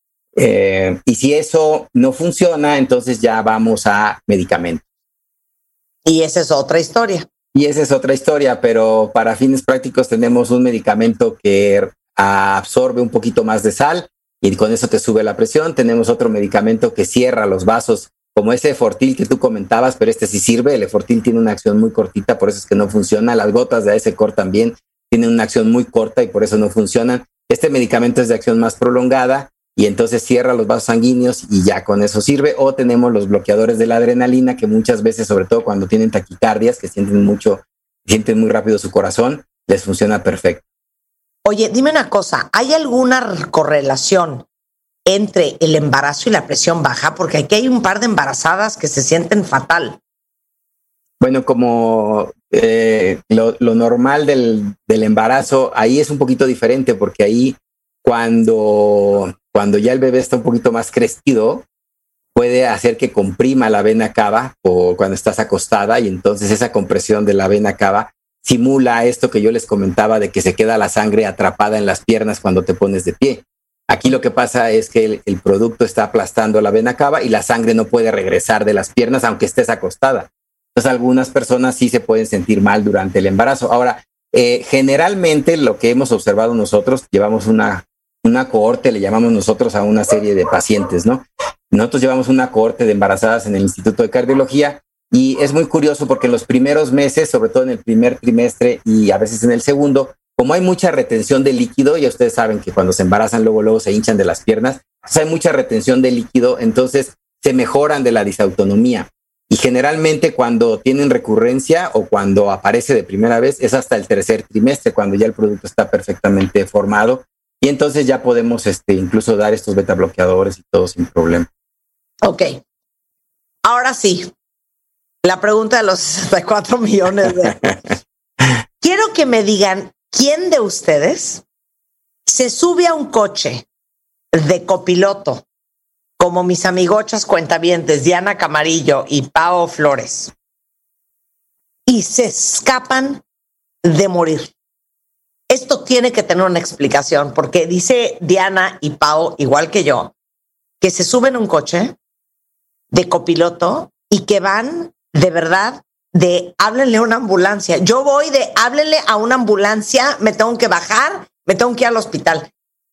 S6: Y si eso no funciona, entonces ya vamos a medicamentos.
S3: Y esa es otra historia.
S6: Y esa es otra historia, pero para fines prácticos tenemos un medicamento que absorbe un poquito más de sal y con eso te sube la presión. Tenemos otro medicamento que cierra los vasos, como ese Efortil que tú comentabas, pero este sí sirve. El Efortil tiene una acción muy cortita, por eso es que no funciona. Las gotas de Aesecor también tienen una acción muy corta y por eso no funcionan. Este medicamento es de acción más prolongada y entonces cierra los vasos sanguíneos y ya con eso sirve. O tenemos los bloqueadores de la adrenalina, que muchas veces, sobre todo cuando tienen taquicardias, que sienten muy rápido su corazón, les funciona perfecto.
S3: Oye, dime una cosa, ¿hay alguna correlación entre el embarazo y la presión baja? Porque aquí hay un par de embarazadas que se sienten fatal.
S6: Bueno, como lo normal del embarazo, ahí es un poquito diferente, porque ahí cuando ya el bebé está un poquito más crecido, puede hacer que comprima la vena cava o cuando estás acostada, y entonces esa compresión de la vena cava simula esto que yo les comentaba de que se queda la sangre atrapada en las piernas cuando te pones de pie. Aquí lo que pasa es que el producto está aplastando la vena cava y la sangre no puede regresar de las piernas aunque estés acostada. Entonces algunas personas sí se pueden sentir mal durante el embarazo. Ahora, generalmente lo que hemos observado nosotros, llevamos una cohorte, le llamamos nosotros a una serie de pacientes, ¿no? Nosotros llevamos una cohorte de embarazadas en el Instituto de Cardiología y es muy curioso porque en los primeros meses, sobre todo en el primer trimestre y a veces en el segundo, como hay mucha retención de líquido, ya ustedes saben que cuando se embarazan luego se hinchan de las piernas, entonces hay mucha retención de líquido, entonces se mejoran de la disautonomía. Y generalmente cuando tienen recurrencia o cuando aparece de primera vez es hasta el tercer trimestre, cuando ya el producto está perfectamente formado. Y entonces ya podemos incluso dar estos beta bloqueadores y todo sin problema.
S3: Ok. Ahora sí, la pregunta de los 64 millones de... Quiero que me digan, ¿quién de ustedes se sube a un coche de copiloto como mis amigochas cuentavientes Diana Camarillo y Pao Flores y se escapan de morir? Esto tiene que tener una explicación, porque dice Diana y Pao, igual que yo, que se suben a un coche de copiloto y que van de verdad de háblenle a una ambulancia. Yo voy de háblenle a una ambulancia, me tengo que bajar, me tengo que ir al hospital.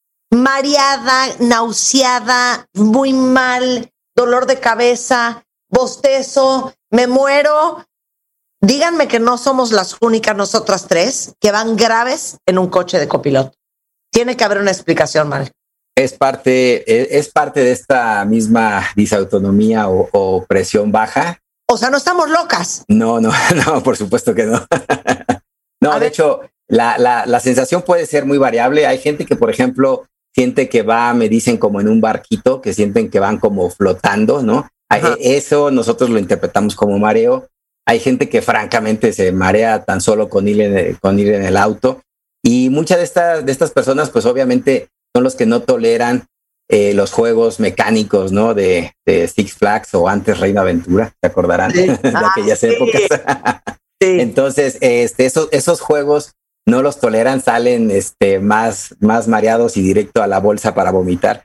S3: Mareada, nauseada, muy mal, dolor de cabeza, bostezo, me muero. Díganme que no somos las únicas nosotras tres que van graves en un coche de copiloto. Tiene que haber una explicación, Mario.
S6: Es parte de esta misma disautonomía o presión baja.
S3: O sea, no estamos locas.
S6: No, por supuesto que no. No, de hecho, la sensación puede ser muy variable. Hay gente que, por ejemplo, siente que me dicen como en un barquito, que sienten que van como flotando, ¿no? Ajá. Eso nosotros lo interpretamos como mareo. Hay gente que francamente se marea tan solo con ir en el auto. Y muchas de estas personas, pues obviamente son los que no toleran los juegos mecánicos, ¿no? De Six Flags o antes Reino Aventura, ¿se acordarán? Sí. De aquellas épocas. Sí. Entonces, esos juegos no los toleran, salen más mareados y directo a la bolsa para vomitar.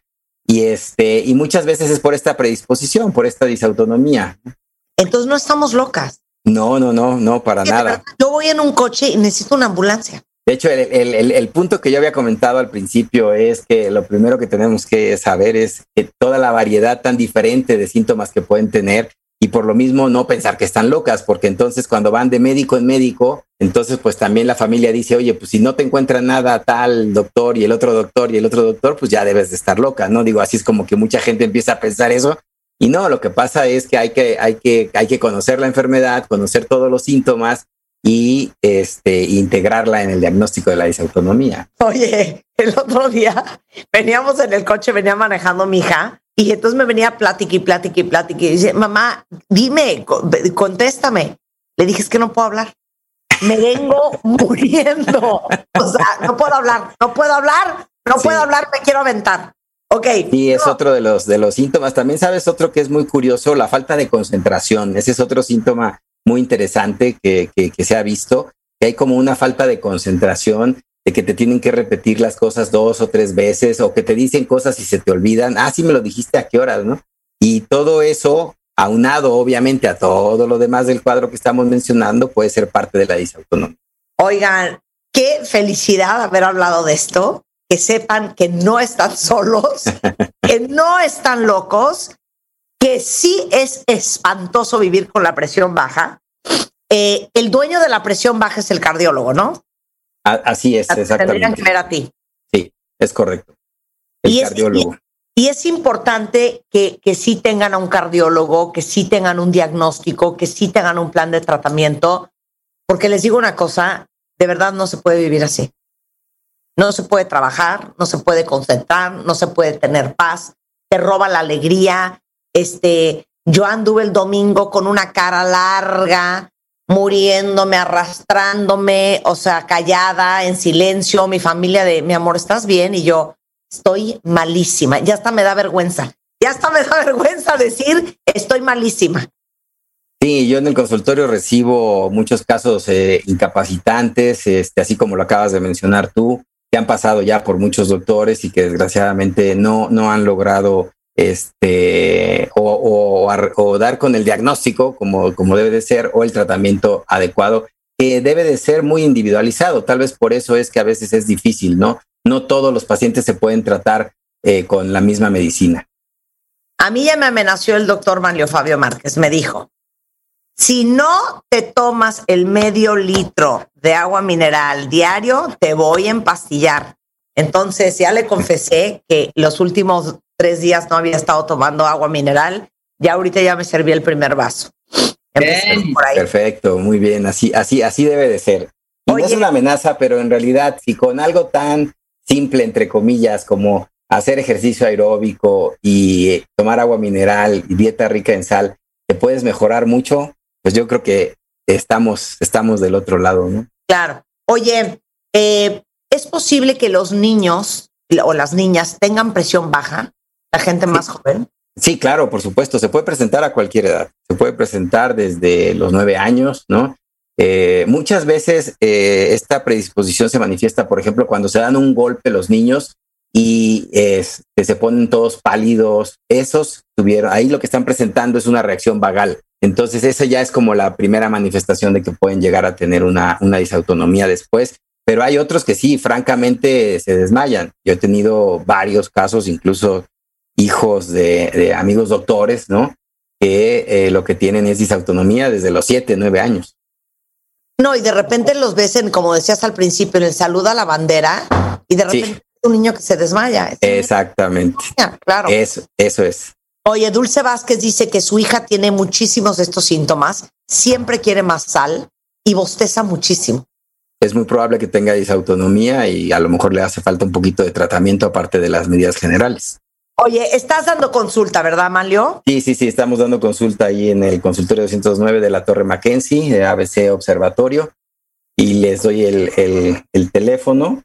S6: Y muchas veces es por esta predisposición, por esta disautonomía.
S3: Entonces no estamos locas.
S6: No, para nada.
S3: Yo voy en un coche y necesito una ambulancia.
S6: De hecho, el punto que yo había comentado al principio es que lo primero que tenemos que saber es que toda la variedad tan diferente de síntomas que pueden tener, y por lo mismo no pensar que están locas, porque entonces cuando van de médico en médico, entonces pues también la familia dice, oye, pues si no te encuentran nada tal doctor y el otro doctor y el otro doctor, pues ya debes de estar loca, ¿no? Digo, así es como que mucha gente empieza a pensar eso. Y no, lo que pasa es que hay que conocer la enfermedad, conocer todos los síntomas y integrarla en el diagnóstico de la disautonomía.
S3: Oye, el otro día veníamos en el coche, venía manejando mi hija y entonces me venía plática y dice, mamá, dime, contéstame. Le dije, es que no puedo hablar. Me vengo muriendo. O sea, no puedo hablar, me quiero aventar. Okay.
S6: Y es otro de los síntomas. También sabes otro que es muy curioso, la falta de concentración. Ese es otro síntoma muy interesante que se ha visto, que hay como una falta de concentración, de que te tienen que repetir las cosas 2 o 3 veces, o que te dicen cosas y se te olvidan. Sí me lo dijiste, ¿a qué horas, no? Y todo eso, aunado obviamente a todo lo demás del cuadro que estamos mencionando, puede ser parte de la disautonomía.
S3: Oigan, qué felicidad haber hablado de esto. Que sepan que no están solos, que no están locos, que sí es espantoso vivir con la presión baja. El dueño de la presión baja es el cardiólogo, ¿no?
S6: Así es, exactamente.
S3: Tendrían que ver a ti.
S6: Sí, es correcto. El cardiólogo.
S3: Y es importante que sí tengan a un cardiólogo, que sí tengan un diagnóstico, que sí tengan un plan de tratamiento, porque les digo una cosa, de verdad no se puede vivir así. No se puede trabajar, no se puede concentrar, no se puede tener paz, te roba la alegría. Yo anduve el domingo con una cara larga, muriéndome, arrastrándome, o sea, callada, en silencio. Mi familia mi amor, ¿estás bien? Y yo, estoy malísima. Ya hasta me da vergüenza. Ya hasta me da vergüenza decir estoy malísima.
S6: Sí, yo en el consultorio recibo muchos casos incapacitantes, así como lo acabas de mencionar tú, que han pasado ya por muchos doctores y que desgraciadamente no han logrado o dar con el diagnóstico como debe de ser, o el tratamiento adecuado, que debe de ser muy individualizado. Tal vez por eso es que a veces es difícil, ¿no? No todos los pacientes se pueden tratar con la misma medicina.
S3: A mí ya me amenazó el doctor Manlio Fabio Márquez. Me dijo, si no te tomas el medio litro de agua mineral diario, te voy a empastillar. Entonces ya le confesé que los últimos 3 días no había estado tomando agua mineral. Ya ahorita ya me serví el primer vaso. Por ahí.
S6: Perfecto, muy bien. Así debe de ser. Y no es una amenaza, pero en realidad, si con algo tan simple, entre comillas, como hacer ejercicio aeróbico y tomar agua mineral y dieta rica en sal, te puedes mejorar mucho, pues yo creo que estamos del otro lado, ¿no?
S3: Claro. Oye, ¿es posible que los niños o las niñas tengan presión baja? La gente más joven.
S6: Sí, claro, por supuesto. Se puede presentar a cualquier edad. Se puede presentar desde los 9 años, ¿no? Muchas veces esta predisposición se manifiesta, por ejemplo, cuando se dan un golpe los niños y que se ponen todos pálidos. Ahí lo que están presentando es una reacción vagal. Entonces esa ya es como la primera manifestación de que pueden llegar a tener una disautonomía después. Pero hay otros que sí, francamente, se desmayan. Yo he tenido varios casos, incluso hijos de amigos doctores, ¿no? Que lo que tienen es disautonomía desde los 7, 9 años.
S3: No, y de repente los ves como decías al principio, en el saludo a la bandera, y de repente sí. Un niño que se desmaya.
S6: Exactamente.
S3: Claro.
S6: Eso es.
S3: Oye, Dulce Vázquez dice que su hija tiene muchísimos de estos síntomas, siempre quiere más sal y bosteza muchísimo.
S6: Es muy probable que tenga disautonomía y a lo mejor le hace falta un poquito de tratamiento aparte de las medidas generales.
S3: Oye, estás dando consulta, ¿verdad, Manlio?
S6: Sí, estamos dando consulta ahí en el consultorio 209 de la Torre Mackenzie, de ABC Observatorio, y les doy el teléfono.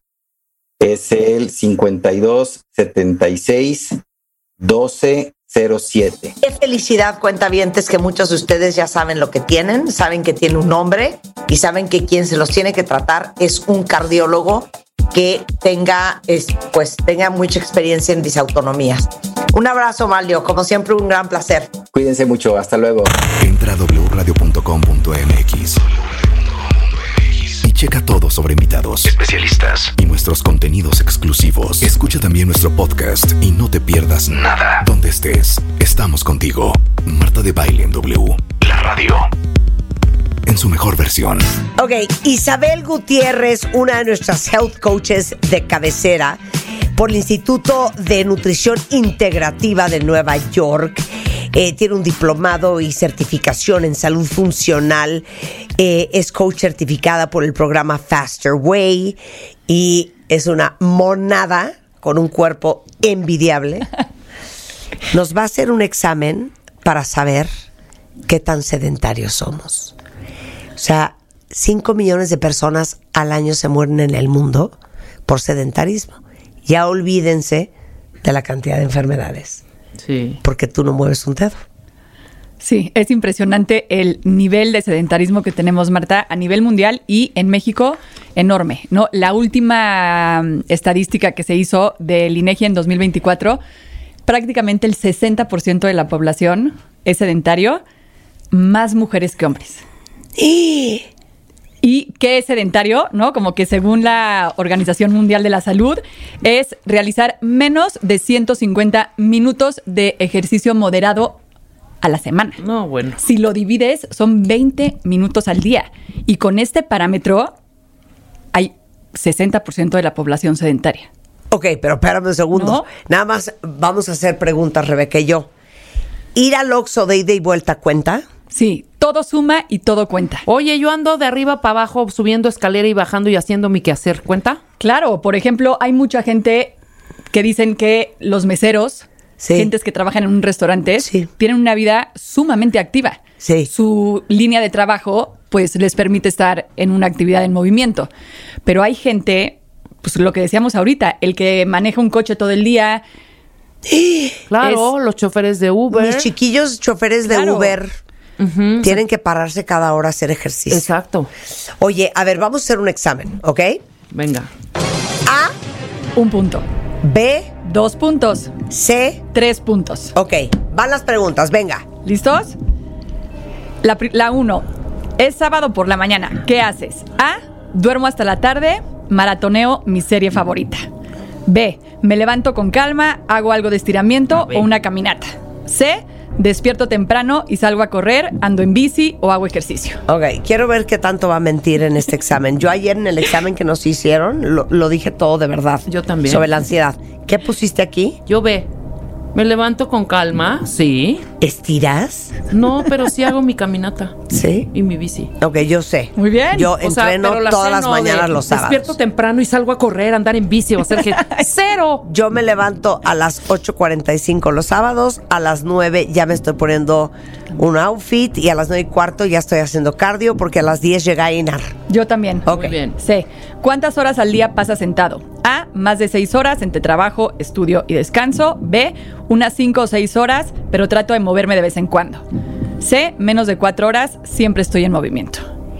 S6: Es el 52 76 12 07.
S3: Qué felicidad, cuentavientes, que muchos de ustedes ya saben lo que tienen, saben que tiene un nombre y saben que quien se los tiene que tratar es un cardiólogo que tenga mucha experiencia en disautonomías. Un abrazo, Manlio, como siempre un gran placer.
S6: Cuídense mucho, hasta luego.
S1: Entra a wradio.com.mx y checa todo sobre invitados, especialistas y nuestros contenidos exclusivos. Escucha también nuestro podcast y no te pierdas nada. Donde estés, estamos contigo. Marta de Baile en W, la radio, en su mejor versión.
S3: Ok, Isabel Gutiérrez, una de nuestras health coaches de cabecera por el Instituto de Nutrición Integrativa de Nueva York. Tiene un diplomado y certificación en salud funcional. Es coach certificada por el programa Faster Way y es una monada con un cuerpo envidiable. Nos va a hacer un examen para saber qué tan sedentarios somos. O sea, 5 millones de personas al año se mueren en el mundo por sedentarismo. Ya olvídense de la cantidad de enfermedades.
S7: Sí.
S3: Porque tú no mueves un dedo.
S7: Sí, es impresionante el nivel de sedentarismo que tenemos, Marta, a nivel mundial y en México, enorme, ¿no? La última estadística que se hizo del INEGI en 2024, prácticamente el 60% de la población es sedentario, más mujeres que hombres. ¿Y qué es sedentario? ¿No? Como que según la Organización Mundial de la Salud, es realizar menos de 150 minutos de ejercicio moderado a la semana.
S8: No, bueno.
S7: Si lo divides, son 20 minutos al día. Y con este parámetro, hay 60% de la población sedentaria.
S3: Ok, pero espérame un segundo.
S7: ¿No?
S3: Nada más vamos a hacer preguntas, Rebeca y yo. ¿Ir al Oxxo de ida y vuelta cuenta?
S7: Sí, todo suma y todo cuenta.
S8: Oye, yo ando de arriba para abajo, subiendo escalera y bajando y haciendo mi quehacer. ¿Cuenta?
S7: Claro, por ejemplo, hay mucha gente que dicen que los meseros, sí, gentes que trabajan en un restaurante, sí, tienen una vida sumamente activa.
S3: Sí.
S7: Su línea de trabajo, pues, les permite estar en una actividad en movimiento. Pero hay gente pues lo que decíamos ahorita, el que maneja un coche todo el día.
S8: Claro, los choferes de Uber.
S3: Mis chiquillos choferes de
S7: Claro.
S3: Uber tienen que pararse cada hora a hacer ejercicio.
S8: Exacto.
S3: Oye, a ver, vamos a hacer un examen, ¿ok?
S8: Venga.
S3: A,
S7: 1 punto.
S3: B,
S7: 2 puntos.
S3: C.
S7: 3 puntos.
S3: Ok, van las preguntas, venga.
S7: ¿Listos? La 1. Es sábado por la mañana. ¿Qué haces? A. Duermo hasta la tarde. Maratoneo mi serie favorita. B. Me levanto con calma, hago algo de estiramiento o una caminata. C. Despierto temprano y salgo a correr, ando en bici o hago ejercicio.
S3: Ok, quiero ver qué tanto va a mentir en este examen. Yo ayer en el examen que nos hicieron, lo dije todo de verdad.
S8: Yo también.
S3: Sobre la ansiedad. ¿Qué pusiste aquí?
S8: Yo ve. Me levanto con calma. Sí.
S3: ¿Estiras?
S8: No, pero sí hago mi caminata.
S3: Sí.
S8: Y mi bici.
S3: Ok, yo sé.
S7: Muy bien.
S3: Yo
S8: O sea,
S3: entreno
S8: pero la
S3: todas
S8: C
S3: las
S8: no
S3: mañanas
S8: de
S3: los sábados.
S8: Despierto temprano y salgo a correr, a andar en bici o hacer ¡cero!
S3: Yo me levanto a las 8:45 los sábados, a las 9 ya me estoy poniendo un outfit y a las 9:15 ya estoy haciendo cardio porque a las 10 llega Inar.
S7: Yo también.
S3: Ok.
S8: Muy bien.
S7: C. ¿Cuántas horas al día pasas sentado? A. Más de 6 horas entre trabajo, estudio y descanso. B. Unas 5 o 6 horas, pero trato de moverme de vez en cuando. C. Menos de 4 horas, siempre estoy en movimiento.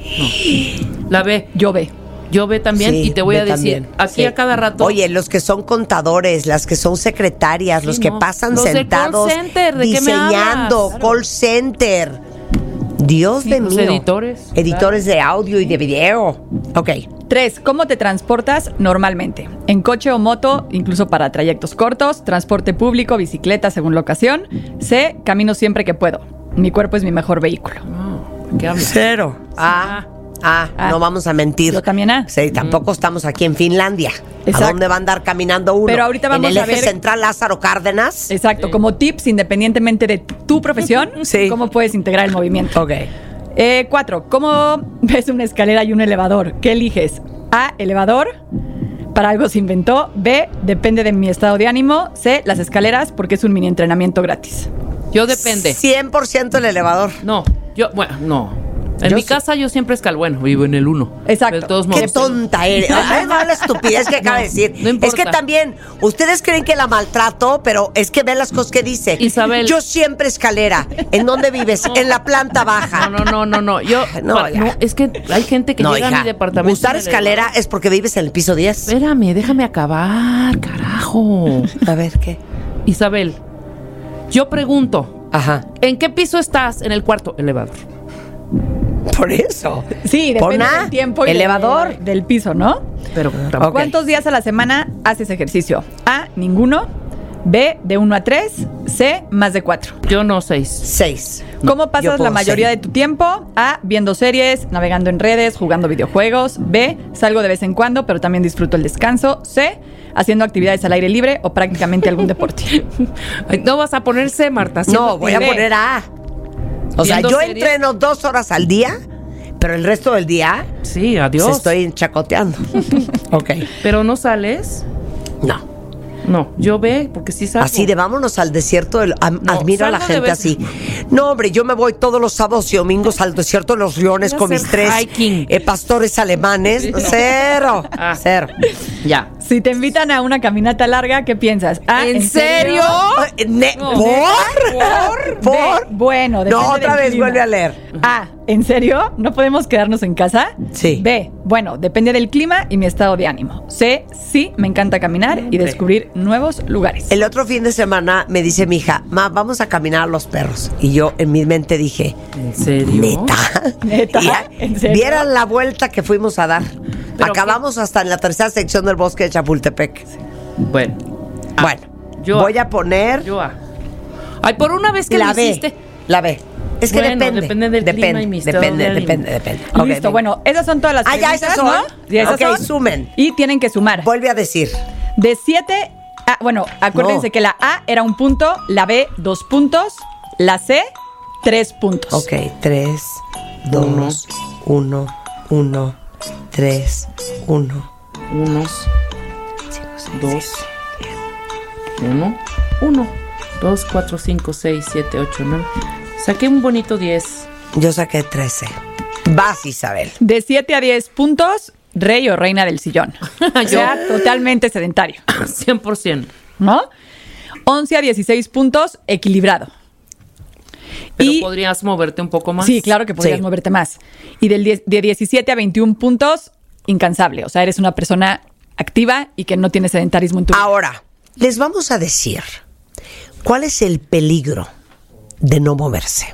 S8: La B.
S7: Yo B.
S8: Yo ve también
S3: Sí,
S8: y te voy a
S3: ve
S8: decir,
S3: también.
S8: aquí
S3: Sí.
S8: a cada rato.
S3: Oye, los que son contadores, las que son secretarias,
S8: Sí,
S3: los que
S8: no.
S3: pasan
S8: Los de
S3: sentados
S8: call center, ¿de qué me
S3: diseñando,
S8: hablas?
S3: call center. Dios
S8: Sí,
S3: de
S8: los
S3: mío.
S8: editores,
S3: Editores de audio y de video. Ok.
S7: 3. ¿Cómo te transportas normalmente? En coche o moto, incluso para trayectos cortos, transporte público, bicicleta según la ocasión. C. Camino siempre que puedo. Mi cuerpo es mi mejor vehículo.
S8: ¿Qué hablas?
S3: 0. No vamos a mentir.
S7: Yo también A.
S3: Sí, tampoco estamos aquí en Finlandia.
S7: Exacto.
S3: ¿A dónde va a andar caminando uno?
S7: Pero ahorita vamos
S3: en el
S7: a
S3: eje
S7: ver-
S3: central Lázaro Cárdenas.
S7: Exacto, como tips, independientemente de tu profesión,
S3: Sí.
S7: cómo puedes integrar el movimiento.
S3: Ok.
S7: 4. ¿Cómo ves una escalera y un elevador? ¿Qué eliges? A. Elevador. Para algo se inventó. B. Depende de mi estado de ánimo. C. Las escaleras porque es un mini entrenamiento gratis.
S8: Yo depende.
S3: 100% el elevador.
S8: No, bueno, no. En
S3: Yo
S8: mi
S3: sí.
S8: casa yo siempre bueno, vivo en el 1.
S7: Exacto.
S8: De todos
S3: Qué
S8: modos.
S3: tonta eres. Ay, no, la estupidez que acaba de decir.
S8: no importa.
S3: Es que también, ustedes creen que la maltrato, pero es que ven las cosas que dice.
S8: Isabel.
S3: Yo siempre escalera. ¿En dónde vives? En la planta baja.
S8: No. Yo,
S3: No, ya.
S8: es que hay gente que
S3: No,
S8: llega a
S3: hija,
S8: mi departamento.
S3: usar
S8: en el
S3: escalera
S8: elevador.
S3: es porque vives en el piso 10.
S8: Espérame, déjame acabar, carajo.
S3: A ver, ¿qué?
S8: Isabel, yo pregunto,
S3: Ajá.
S8: ¿en qué piso estás? En el cuarto elevador.
S3: Por eso.
S7: Sí,
S3: Pon
S7: depende
S3: A,
S7: del tiempo y
S3: elevador.
S7: del piso, ¿no?
S8: Pero
S3: Ok.
S7: ¿Cuántos días a la semana haces ejercicio? A. Ninguno. B. De 1 a 3. C. Más de 4.
S8: yo no 6.
S3: 6.
S7: ¿Cómo
S3: Yo
S7: pasas
S3: puedo
S7: la mayoría
S3: ser.
S7: de tu tiempo? A. Viendo series, navegando en redes, jugando videojuegos. B. Salgo de vez en cuando, pero también disfruto el descanso. C. Haciendo actividades al aire libre o prácticamente algún deporte.
S8: No vas a poner C, Marta.
S3: No, voy a
S7: B.
S3: poner A. O sea,
S8: ¿Viendo
S3: yo
S8: series?
S3: entreno 2 horas al día, pero el resto del día
S8: Sí,
S3: pues,
S8: adiós.
S3: estoy chacoteando. Ok.
S8: Pero no sales.
S3: No.
S8: No, yo ve, porque sí salgo.
S3: Así de vámonos al desierto.
S8: No,
S3: Admiro a la
S8: salgo de
S3: gente
S8: vez-
S3: así. No, hombre, yo me voy todos los sábados y domingos al desierto de los Leones
S8: Voy a
S3: con mis
S8: hacer
S3: 3
S8: hiking.
S3: pastores alemanes.
S8: Sí.
S3: Cero.
S8: Ah.
S3: Cero.
S8: Ya.
S7: Si te invitan a una caminata larga, ¿qué piensas? A.
S8: ¿En serio?
S3: ¿Por?
S7: B. Bueno, depende
S3: No, otra
S7: del
S3: vez
S7: clima.
S3: vuelve a leer.
S7: A. ¿En serio? ¿No podemos quedarnos en casa?
S3: Sí.
S7: B. Bueno, depende del clima y mi estado de ánimo. C. Sí, me encanta caminar y descubrir nuevos lugares.
S3: El otro fin de semana me dice mi hija, ma, vamos a caminar a los perros. Y yo en mi mente dije,
S8: ¿En serio?
S3: ¿neta?
S7: ¿Neta?
S3: Y ya,
S7: ¿En serio?
S3: vieran la vuelta que fuimos a dar.
S8: ¿Pero
S3: Acabamos hasta en la tercera sección del bosque de Chapultepec.
S8: Bueno. A.
S3: Bueno,
S8: Yo
S3: voy
S8: A.
S3: a poner
S8: Yo A. Ay, por una vez que
S3: la
S8: lo
S3: B.
S8: hiciste.
S3: La B. Es que
S8: Bueno,
S3: depende.
S8: depende del clima y mi estado
S3: depende,
S8: de ánimo.
S3: depende. Ok,
S7: Listo,
S3: venga.
S7: bueno, esas son todas las
S3: Ah, ya,
S7: preguntas,
S3: esas son.
S7: ¿no? Ya, esas
S3: Ok,
S7: son.
S3: sumen.
S7: Y tienen que sumar.
S3: Vuelve a decir.
S7: De 7 a... Bueno, acuérdense
S3: No.
S7: que la A era 1 punto, la B 2 puntos, la C 3 puntos.
S3: Ok, 3, 2, 1, 1, 3, 1.
S8: 1, 2, 1, 1, 2, 4, 5, 6, 7, 8, 9. Saqué un bonito 10.
S3: Yo saqué 13. Vas, Isabel.
S7: De 7 a 10 puntos, rey o reina del sillón. O sea, totalmente sedentario.
S8: 100%.
S7: ¿No? 11 a 16 puntos, equilibrado.
S8: Pero podrías moverte un poco más.
S7: Sí, claro que podrías moverte más. Y de 17 a 21 puntos, incansable. O sea, eres una persona activa y que no tiene sedentarismo en tu vida.
S3: Ahora, les vamos a decir cuál es el peligro de no moverse.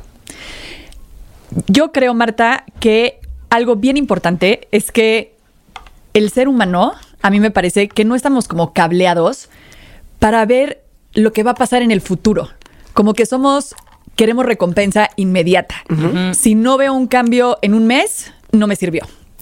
S7: Yo creo, Marta, que algo bien importante es que el ser humano, a mí me parece que no estamos como cableados para ver lo que va a pasar en el futuro. Como que queremos recompensa inmediata. Uh-huh. Si no veo un cambio en un mes, no me sirvió.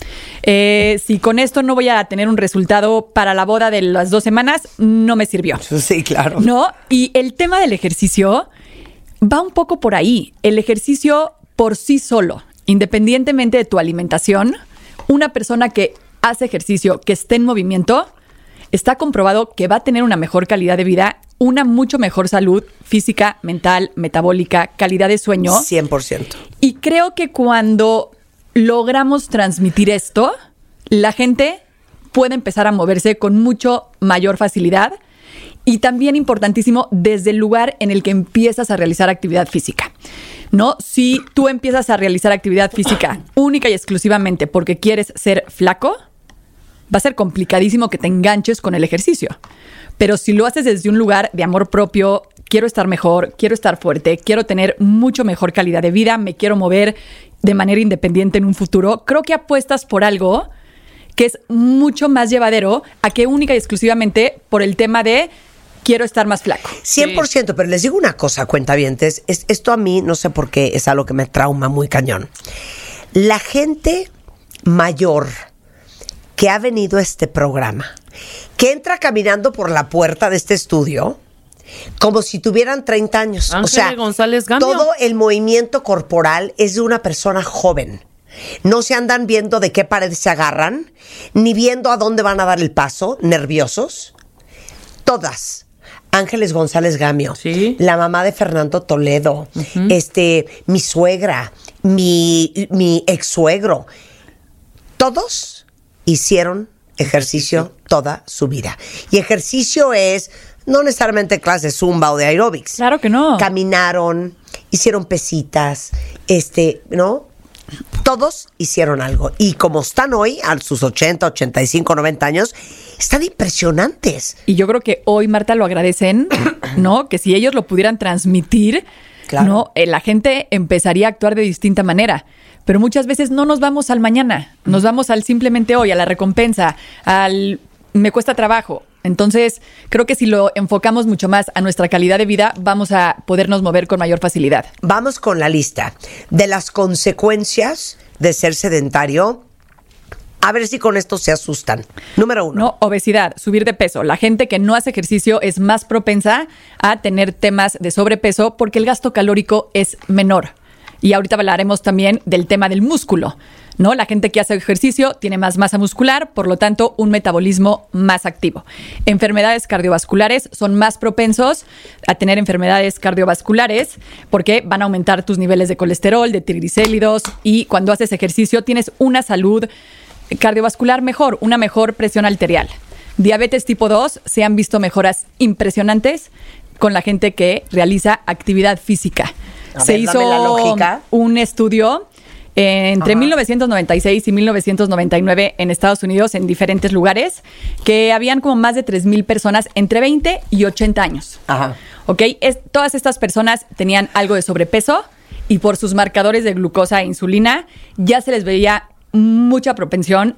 S7: Si con esto no voy a tener un resultado para la boda de las 2 semanas, no me sirvió.
S3: Sí, claro.
S7: ¿No? Y el tema del ejercicio va un poco por ahí. El ejercicio por sí solo, independientemente de tu alimentación, una persona que hace ejercicio, que esté en movimiento, está comprobado que va a tener una mejor calidad de vida, una mucho mejor salud física, mental, metabólica, calidad de sueño.
S3: 100%.
S7: Y creo que cuando logramos transmitir esto, la gente puede empezar a moverse con mucho mayor facilidad y también importantísimo desde el lugar en el que empiezas a realizar actividad física, ¿no? Si tú empiezas a realizar actividad física única y exclusivamente porque quieres ser flaco, va a ser complicadísimo que te enganches con el ejercicio. Pero si lo haces desde un lugar de amor propio, quiero estar mejor, quiero estar fuerte, quiero tener mucho mejor calidad de vida, me quiero mover de manera independiente en un futuro, creo que apuestas por algo que es mucho más llevadero a que única y exclusivamente por el tema de quiero estar más flaco.
S3: 100%, sí. Pero les digo una cosa, cuentavientes, esto a mí, no sé por qué, es algo que me trauma muy cañón. La gente mayor que ha venido a este programa, que entra caminando por la puerta de este estudio como si tuvieran 30 años.
S8: Ángel
S3: o sea,
S8: González Gamio.
S3: Todo el movimiento corporal es de una persona joven. No se andan viendo de qué pared se agarran, ni viendo a dónde van a dar el paso, nerviosos. Todas. Ángeles González Gamio, ¿sí? La mamá de Fernando Toledo, uh-huh. Mi suegra, mi ex suegro. Todos hicieron ejercicio toda su vida. Y ejercicio es no necesariamente clases de zumba o de aeróbics.
S7: Claro que no.
S3: Caminaron, hicieron pesitas, ¿no? Todos hicieron algo. Y como están hoy, a sus 80, 85, 90 años, están impresionantes.
S7: Y yo creo que hoy, Marta, lo agradecen, ¿no? Que si ellos lo pudieran transmitir, claro, ¿no? La gente empezaría a actuar de distinta manera. Pero muchas veces no nos vamos al mañana, nos vamos al simplemente hoy, a la recompensa, al me cuesta trabajo. Entonces, creo que si lo enfocamos mucho más a nuestra calidad de vida, vamos a podernos mover con mayor facilidad.
S3: Vamos con la lista de las consecuencias de ser sedentario. A ver si con esto se asustan. Número 1.
S7: No, obesidad, subir de peso. La gente que no hace ejercicio es más propensa a tener temas de sobrepeso porque el gasto calórico es menor. Y ahorita hablaremos también del tema del músculo, ¿no? La gente que hace ejercicio tiene más masa muscular, por lo tanto, un metabolismo más activo. Enfermedades cardiovasculares son más propensos a tener enfermedades cardiovasculares porque van a aumentar tus niveles de colesterol, de triglicéridos, y cuando haces ejercicio tienes una salud cardiovascular mejor, una mejor presión arterial. Diabetes tipo 2, se han visto mejoras impresionantes con la gente que realiza actividad física. Se hizo un estudio entre 1996 y 1999 en Estados Unidos, en diferentes lugares, que habían como más de 3,000 personas entre 20 y 80 años. Ajá. ¿Ok? Todas estas personas tenían algo de sobrepeso y por sus marcadores de glucosa e insulina ya se les veía mucha propensión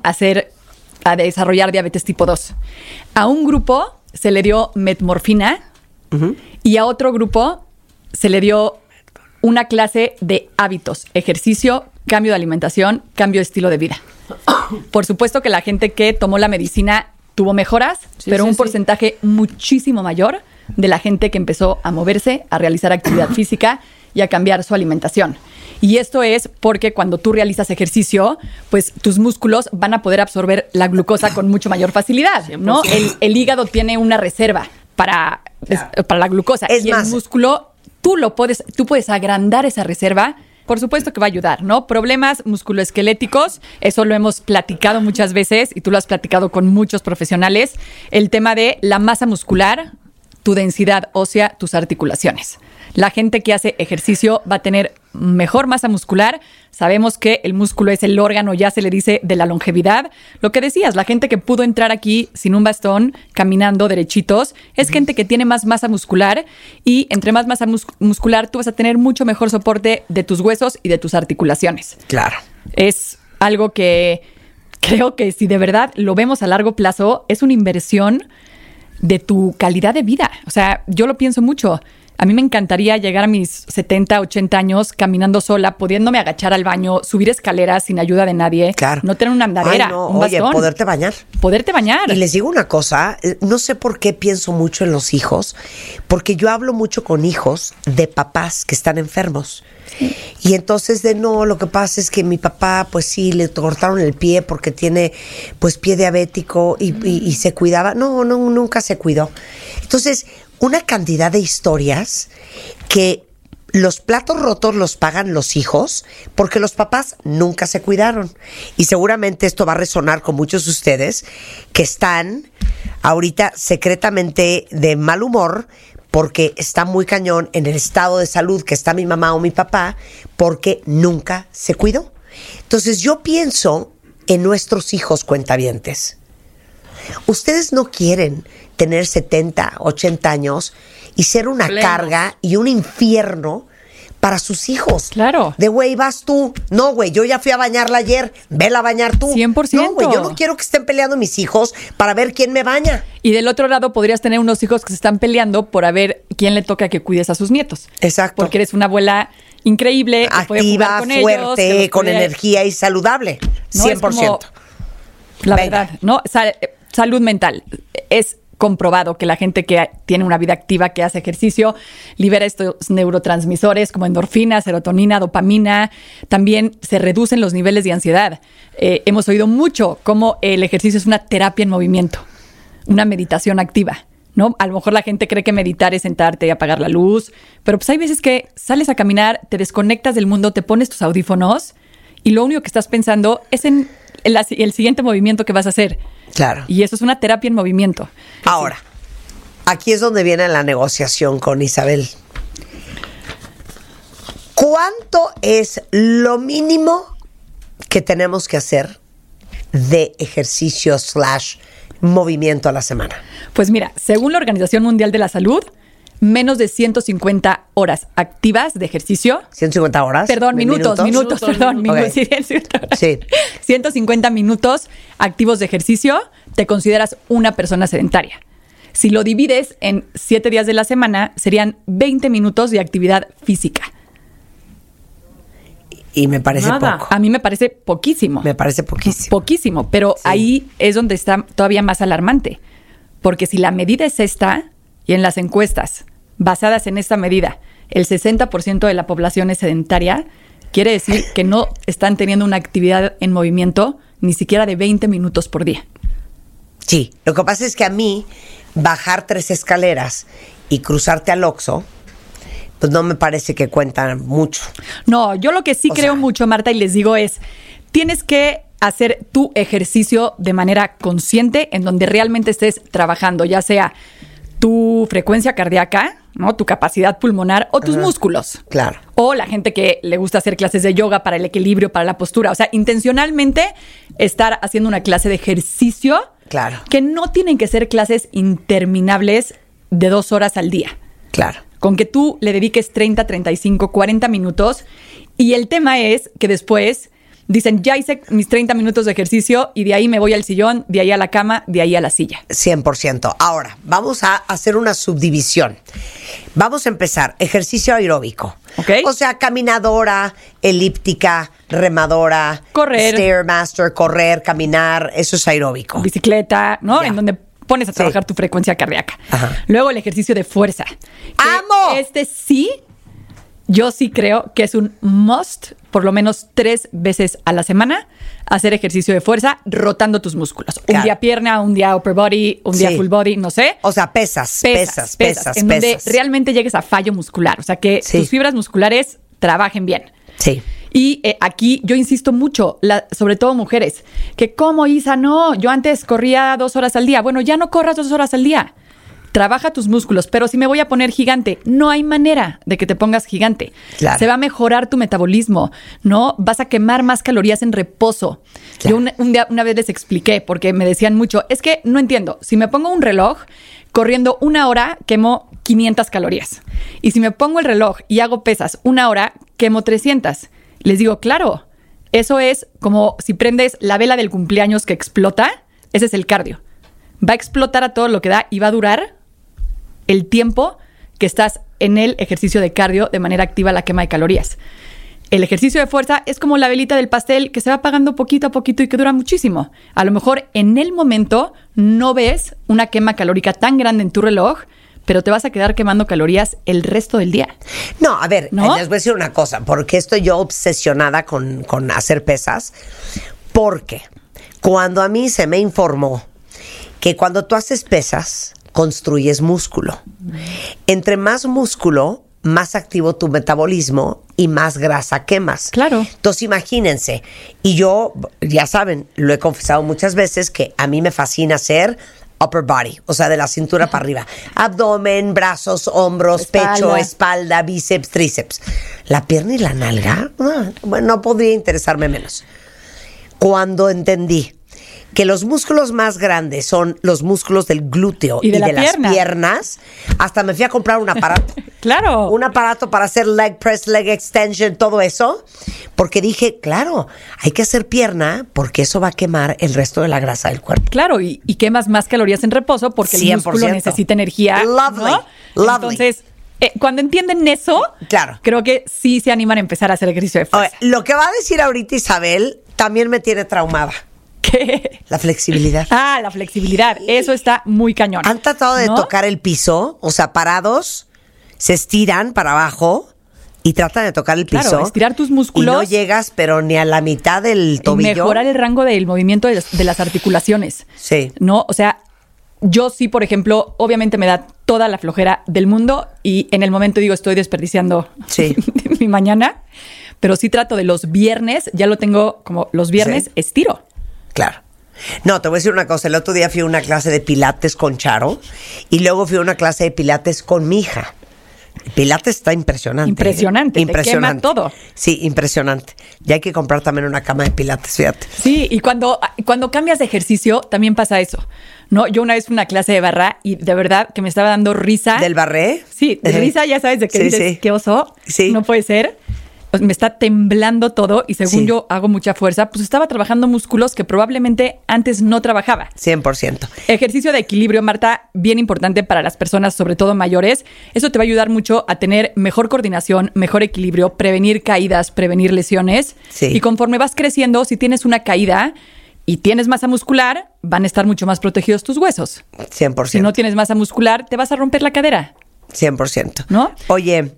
S7: a desarrollar diabetes tipo 2. A un grupo se le dio metmorfina, uh-huh, y a otro grupo se le dio una clase de hábitos, ejercicio, cambio de alimentación, cambio de estilo de vida. Por supuesto que la gente que tomó la medicina tuvo mejoras, pero un porcentaje muchísimo mayor de la gente que empezó a moverse, a realizar actividad física y a cambiar su alimentación. Y esto es porque cuando tú realizas ejercicio, pues tus músculos van a poder absorber la glucosa con mucho mayor facilidad, ¿no? El hígado tiene una reserva para la glucosa.
S3: Es
S7: y
S3: más,
S7: el músculo, tú puedes agrandar esa reserva por supuesto que va a ayudar, ¿no? Problemas musculoesqueléticos, eso lo hemos platicado muchas veces y tú lo has platicado con muchos profesionales. El tema de la masa muscular, tu densidad ósea, tus articulaciones. La gente que hace ejercicio va a tener mejor masa muscular. Sabemos que el músculo es el órgano, ya se le dice, de la longevidad. Lo que decías, la gente que pudo entrar aquí sin un bastón, caminando derechitos, es gente que tiene más masa muscular y entre más masa muscular tú vas a tener mucho mejor soporte de tus huesos y de tus articulaciones.
S3: Claro.
S7: Es algo que creo que si de verdad lo vemos a largo plazo, es una inversión de tu calidad de vida. O sea, yo lo pienso mucho. A mí me encantaría llegar a mis 70, 80 años caminando sola, pudiéndome agachar al baño, subir escaleras sin ayuda de nadie.
S3: Claro.
S7: No tener una andadera,
S3: Ay, no.
S7: un bastón.
S3: Oye, poderte bañar.
S7: Poderte bañar.
S3: Y les digo una cosa, no sé por qué pienso mucho en los hijos, porque yo hablo mucho con hijos de papás que están enfermos. Y entonces lo que pasa es que mi papá, pues sí, le cortaron el pie porque tiene, pues, pie diabético y se cuidaba. No, nunca se cuidó. Entonces, una cantidad de historias que los platos rotos los pagan los hijos porque los papás nunca se cuidaron. Y seguramente esto va a resonar con muchos de ustedes que están ahorita secretamente de mal humor porque está muy cañón en el estado de salud que está mi mamá o mi papá porque nunca se cuidó. Entonces yo pienso en nuestros hijos cuentavientes. Ustedes no quieren tener 70, 80 años y ser una carga y un infierno para sus hijos.
S7: Claro.
S3: De güey, vas tú. No, güey, yo ya fui a bañarla ayer. Vela a bañar tú.
S7: 100%.
S3: No, güey, yo no quiero que estén peleando mis hijos para ver quién me baña.
S7: Y del otro lado podrías tener unos hijos que se están peleando por a ver quién le toca que cuides a sus nietos.
S3: Exacto.
S7: Porque eres una abuela increíble, que puede jugar
S3: activa,
S7: con
S3: fuerte,
S7: ellos,
S3: con energía y saludable.
S7: No,
S3: 100%.
S7: es como, la
S3: Venga.
S7: verdad, ¿no? Salud mental. Es comprobado que la gente que tiene una vida activa, que hace ejercicio, libera estos neurotransmisores como endorfina, serotonina, dopamina. También se reducen los niveles de ansiedad. Hemos oído mucho cómo el ejercicio es una terapia en movimiento, una meditación activa, ¿no? A lo mejor la gente cree que meditar es sentarte y apagar la luz, pero pues hay veces que sales a caminar, te desconectas del mundo, te pones tus audífonos y lo único que estás pensando es en el siguiente movimiento que vas a hacer.
S3: Claro.
S7: Y eso es una terapia en movimiento.
S3: Ahora, aquí es donde viene la negociación con Isabel. ¿Cuánto es lo mínimo que tenemos que hacer de ejercicio / movimiento a la semana?
S7: Pues mira, según la Organización Mundial de la Salud, menos de 150 horas activas de ejercicio.
S3: 150 horas.
S7: Perdón, minutos, perdón.
S3: Okay.
S7: Sí, 150 horas.
S3: Sí.
S7: 150 minutos activos de ejercicio, te consideras una persona sedentaria. Si lo divides en 7 días de la semana, serían 20 minutos de actividad física.
S3: Y me parece
S8: Nada.
S3: poco.
S7: A mí me parece poquísimo.
S3: Me parece poquísimo.
S7: Poquísimo, pero
S3: Sí.
S7: ahí es donde está todavía más alarmante. Porque si la medida es esta, y en las encuestas basadas en esta medida, el 60% de la población es sedentaria, quiere decir que no están teniendo una actividad en movimiento ni siquiera de 20 minutos por día.
S3: Sí, lo que pasa es que a mí bajar 3 escaleras y cruzarte al Oxxo, pues no me parece que cuenta mucho.
S7: No, yo lo que sí creo mucho, Marta, y les digo es, tienes que hacer tu ejercicio de manera consciente en donde realmente estés trabajando, ya sea tu frecuencia cardíaca, ¿no? Tu capacidad pulmonar o tus músculos.
S3: Claro.
S7: O la gente que le gusta hacer clases de yoga para el equilibrio, para la postura. O sea, intencionalmente estar haciendo una clase de ejercicio.
S3: Claro.
S7: Que no tienen que ser clases interminables de 2 horas al día.
S3: Claro.
S7: Con que tú le dediques 30, 35, 40 minutos. Y el tema es que después dicen, ya hice mis 30 minutos de ejercicio y de ahí me voy al sillón, de ahí a la cama, de ahí a la silla.
S3: 100%. Ahora, vamos a hacer una subdivisión. Vamos a empezar. Ejercicio aeróbico.
S7: Ok.
S3: O sea, caminadora, elíptica, remadora,
S7: Correr.
S3: Stairmaster, correr, caminar, eso es aeróbico.
S7: Bicicleta, ¿no?
S3: Ya.
S7: En donde pones a trabajar tu frecuencia cardíaca.
S3: Ajá.
S7: Luego el ejercicio de fuerza. Que
S3: ¡Amo!
S7: sí, yo sí creo que es un must, por lo menos 3 veces a la semana, hacer ejercicio de fuerza rotando tus músculos.
S3: Claro.
S7: Un día pierna, un día upper body, un día
S3: Sí.
S7: full body, no sé.
S3: O sea, pesas.
S7: En donde realmente llegues a fallo muscular. O sea, que
S3: Sí.
S7: tus fibras musculares trabajen bien.
S3: Sí.
S7: Y aquí yo insisto mucho, sobre todo mujeres, que como Isa, no, yo antes corría 2 horas al día. Bueno, ya no corras 2 horas al día. Trabaja tus músculos, pero si me voy a poner gigante, no hay manera de que te pongas gigante.
S3: Claro.
S7: Se va a mejorar tu metabolismo, ¿no? Vas a quemar más calorías en reposo.
S3: Claro.
S7: Yo una vez les expliqué, porque me decían mucho, es que no entiendo, si me pongo un reloj, corriendo 1 hora, quemo 500 calorías. Y si me pongo el reloj y hago pesas 1 hora, quemo 300. Les digo, claro, eso es como si prendes la vela del cumpleaños que explota, ese es el cardio. Va a explotar a todo lo que da y va a durar el tiempo que estás en el ejercicio de cardio de manera activa, la quema de calorías. El ejercicio de fuerza es como la velita del pastel que se va apagando poquito a poquito y que dura muchísimo. A lo mejor en el momento no ves una quema calórica tan grande en tu reloj, pero te vas a quedar quemando calorías el resto del día.
S3: No, a ver,
S7: ¿no?
S3: les voy a decir una cosa, porque estoy yo obsesionada con hacer pesas, porque cuando a mí se me informó que cuando tú haces pesas, construyes músculo. Entre más músculo, más activo tu metabolismo y más grasa quemas.
S7: Claro.
S3: Entonces imagínense, y yo, ya saben, lo he confesado muchas veces, que a mí me fascina hacer upper body, o sea, de la cintura para arriba. Abdomen, brazos, hombros, pecho, espalda, bíceps, tríceps. La pierna y la nalga, bueno, no podría interesarme menos. Cuando entendí que los músculos más grandes son los músculos del glúteo y de las piernas, hasta me fui a comprar un aparato.
S7: Claro.
S3: Un aparato para hacer leg press, leg extension, todo eso, porque dije, claro, hay que hacer pierna porque eso va a quemar el resto de la grasa del cuerpo.
S7: Claro, y quemas más calorías en reposo porque 100%. El músculo necesita energía.
S3: Lovely,
S7: ¿no?
S3: lovely.
S7: Entonces, cuando entienden eso,
S3: claro,
S7: creo que sí se animan a empezar a hacer ejercicio de fuerza.
S3: Oye, lo que va a decir ahorita Isabel también me tiene traumada.
S7: ¿Qué?
S3: La flexibilidad.
S7: Ah, la flexibilidad. Eso está muy cañón.
S3: ¿Han tratado de tocar el piso? O sea, parados, se estiran para abajo y tratan de tocar el piso.
S7: Claro, estirar tus músculos.
S3: Y no llegas, pero ni a la mitad del tobillo.
S7: Mejorar el rango del movimiento de las articulaciones.
S3: Sí.
S7: ¿No? O sea, yo sí, por ejemplo, obviamente me da toda la flojera del mundo y en el momento digo, estoy desperdiciando mi mañana, pero sí trato de los viernes, ya lo tengo como los viernes, estiro.
S3: Claro. No, te voy a decir una cosa. El otro día fui a una clase de pilates con Charo y luego fui a una clase de pilates con mi hija. Pilates está impresionante.
S7: Impresionante. Impresionante. Te quema todo.
S3: Sí, impresionante. Ya hay que comprar también una cama de pilates, fíjate.
S7: Sí, y cuando cambias de ejercicio también pasa eso. No, yo una vez fui a una clase de barra y de verdad que me estaba dando risa.
S3: ¿Del barré?
S7: Sí, de risa, ya sabes de qué dices, qué oso.
S3: Sí.
S7: No puede ser. Me está temblando todo y según yo hago mucha fuerza, pues estaba trabajando músculos que probablemente antes no trabajaba.
S3: 100%.
S7: Ejercicio de equilibrio, Marta, bien importante para las personas, sobre todo mayores. Eso te va a ayudar mucho a tener mejor coordinación, mejor equilibrio, prevenir caídas, prevenir lesiones.
S3: Sí.
S7: Y conforme vas creciendo, si tienes una caída y tienes masa muscular, van a estar mucho más protegidos tus huesos.
S3: 100%.
S7: Si no tienes masa muscular, te vas a romper la cadera.
S3: 100%.
S7: ¿No?
S3: Oye,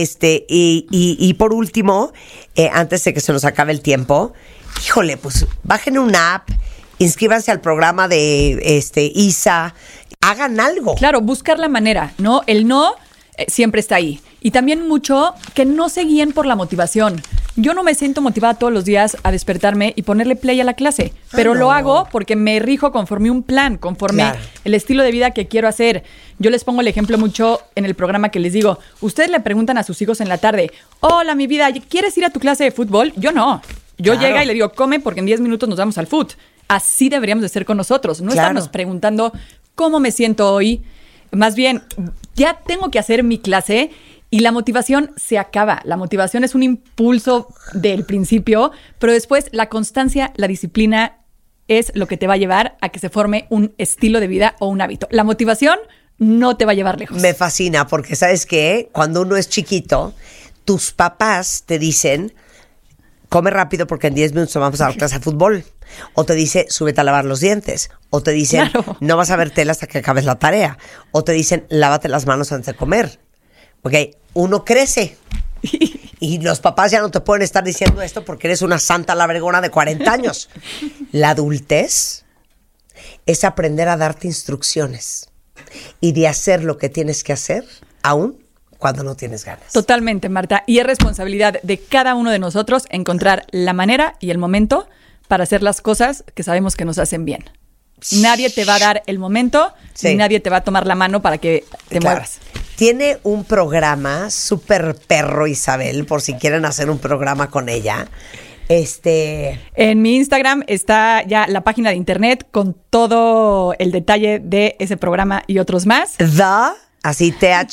S3: y por último, antes de que se nos acabe el tiempo, híjole, pues bajen una app, inscríbanse al programa de Isa, hagan algo.
S7: Claro, buscar la manera, ¿no? El no siempre está ahí. Y también mucho que no se guíen por la motivación. Yo no me siento motivada todos los días a despertarme y ponerle play a la clase, pero lo hago porque me rijo conforme un plan, conforme el estilo de vida que quiero hacer. Yo les pongo el ejemplo mucho en el programa que les digo, ustedes le preguntan a sus hijos en la tarde, hola mi vida, ¿quieres ir a tu clase de fútbol? Yo no. Yo llego y le digo, come porque en 10 minutos nos vamos al fútbol. Así deberíamos de ser con nosotros, no estarnos preguntando cómo me siento hoy. Más bien, ya tengo que hacer mi clase y la motivación se acaba. La motivación es un impulso del principio, pero después la constancia, la disciplina es lo que te va a llevar a que se forme un estilo de vida o un hábito. La motivación no te va a llevar lejos.
S3: Me fascina porque, ¿sabes qué? Cuando uno es chiquito, tus papás te dicen, come rápido porque en 10 minutos vamos a la clase de fútbol. O te dice, súbete a lavar los dientes. O te dicen, no vas a ver tele hasta que acabes la tarea. O te dicen, lávate las manos antes de comer. Ok, uno crece. Y los papás ya no te pueden estar diciendo esto porque eres una santa labregona de 40 años. La adultez es aprender a darte instrucciones y de hacer lo que tienes que hacer aún cuando no tienes ganas.
S7: Totalmente, Marta. Y es responsabilidad de cada uno de nosotros encontrar la manera y el momento para hacer las cosas que sabemos que nos hacen bien. Nadie te va a dar el momento, ni nadie te va a tomar la mano para que te muevas.
S3: Tiene un programa súper perro, Isabel, por si quieren hacer un programa con ella.
S7: En mi Instagram está ya la página de internet con todo el detalle de ese programa y otros más.
S3: Así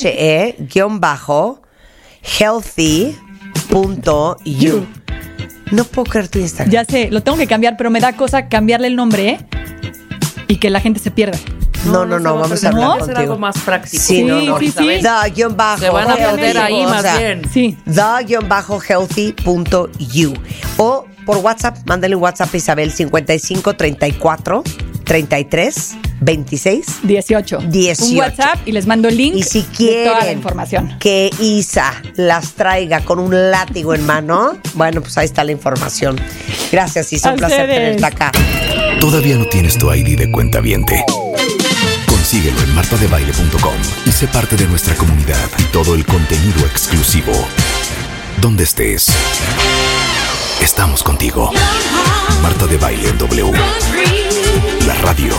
S3: THE_healthy.you. No puedo creer tu Instagram.
S7: Ya sé, lo tengo que cambiar, pero me da cosa cambiarle el nombre, y que la gente se pierda.
S3: No, vamos a hablar contigo.
S8: Hacer algo más práctico.
S7: Sí.
S8: Se van a perder ahí más bien.
S7: Sí.
S3: The_healthy.you. O por WhatsApp, mándale un WhatsApp a Isabel 55 34 33 26
S7: 18. Un WhatsApp y les mando el link
S3: y si
S7: de
S3: quieren
S7: toda la información.
S3: que Isa las traiga con un látigo en mano, bueno, pues ahí está la información. Gracias, Isa, un placer tenerte acá.
S1: ¿Todavía no tienes tu ID de cuentaviente? Consíguelo en martadebaile.com y sé parte de nuestra comunidad y todo el contenido exclusivo. Donde estés, estamos contigo. Marta de Baile en W. La radio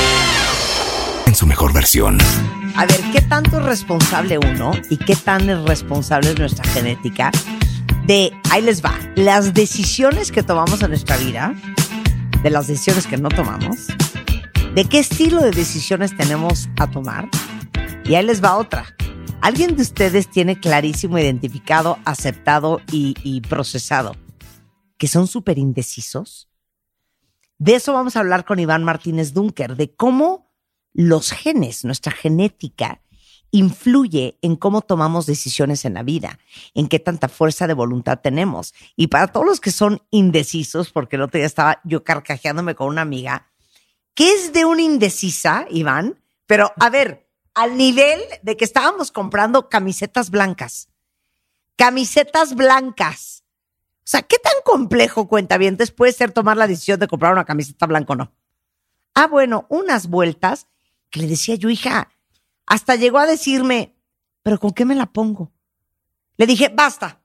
S1: en su mejor versión.
S3: A ver, ¿qué tanto es responsable uno y qué tan es responsable es nuestra genética? Ahí les va, las decisiones que tomamos en nuestra vida, de las decisiones que no tomamos, de qué estilo de decisiones tenemos a tomar, y ahí les va otra. ¿Alguien de ustedes tiene clarísimo identificado, aceptado y procesado que son súper indecisos? De eso vamos a hablar con Iván Martínez Dunker, de cómo los genes, nuestra genética, influye en cómo tomamos decisiones en la vida, en qué tanta fuerza de voluntad tenemos. Y para todos los que son indecisos, porque el otro día estaba yo carcajeándome con una amiga, ¿qué es de una indecisa, Iván? Pero, a ver, al nivel de que estábamos comprando camisetas blancas. Camisetas blancas. O sea, ¿qué tan complejo, cuentavientes, puede ser tomar la decisión de comprar una camiseta blanca o no? Ah, bueno, unas vueltas que le decía yo, hija, hasta llegó a decirme, ¿pero con qué me la pongo? Le dije, basta.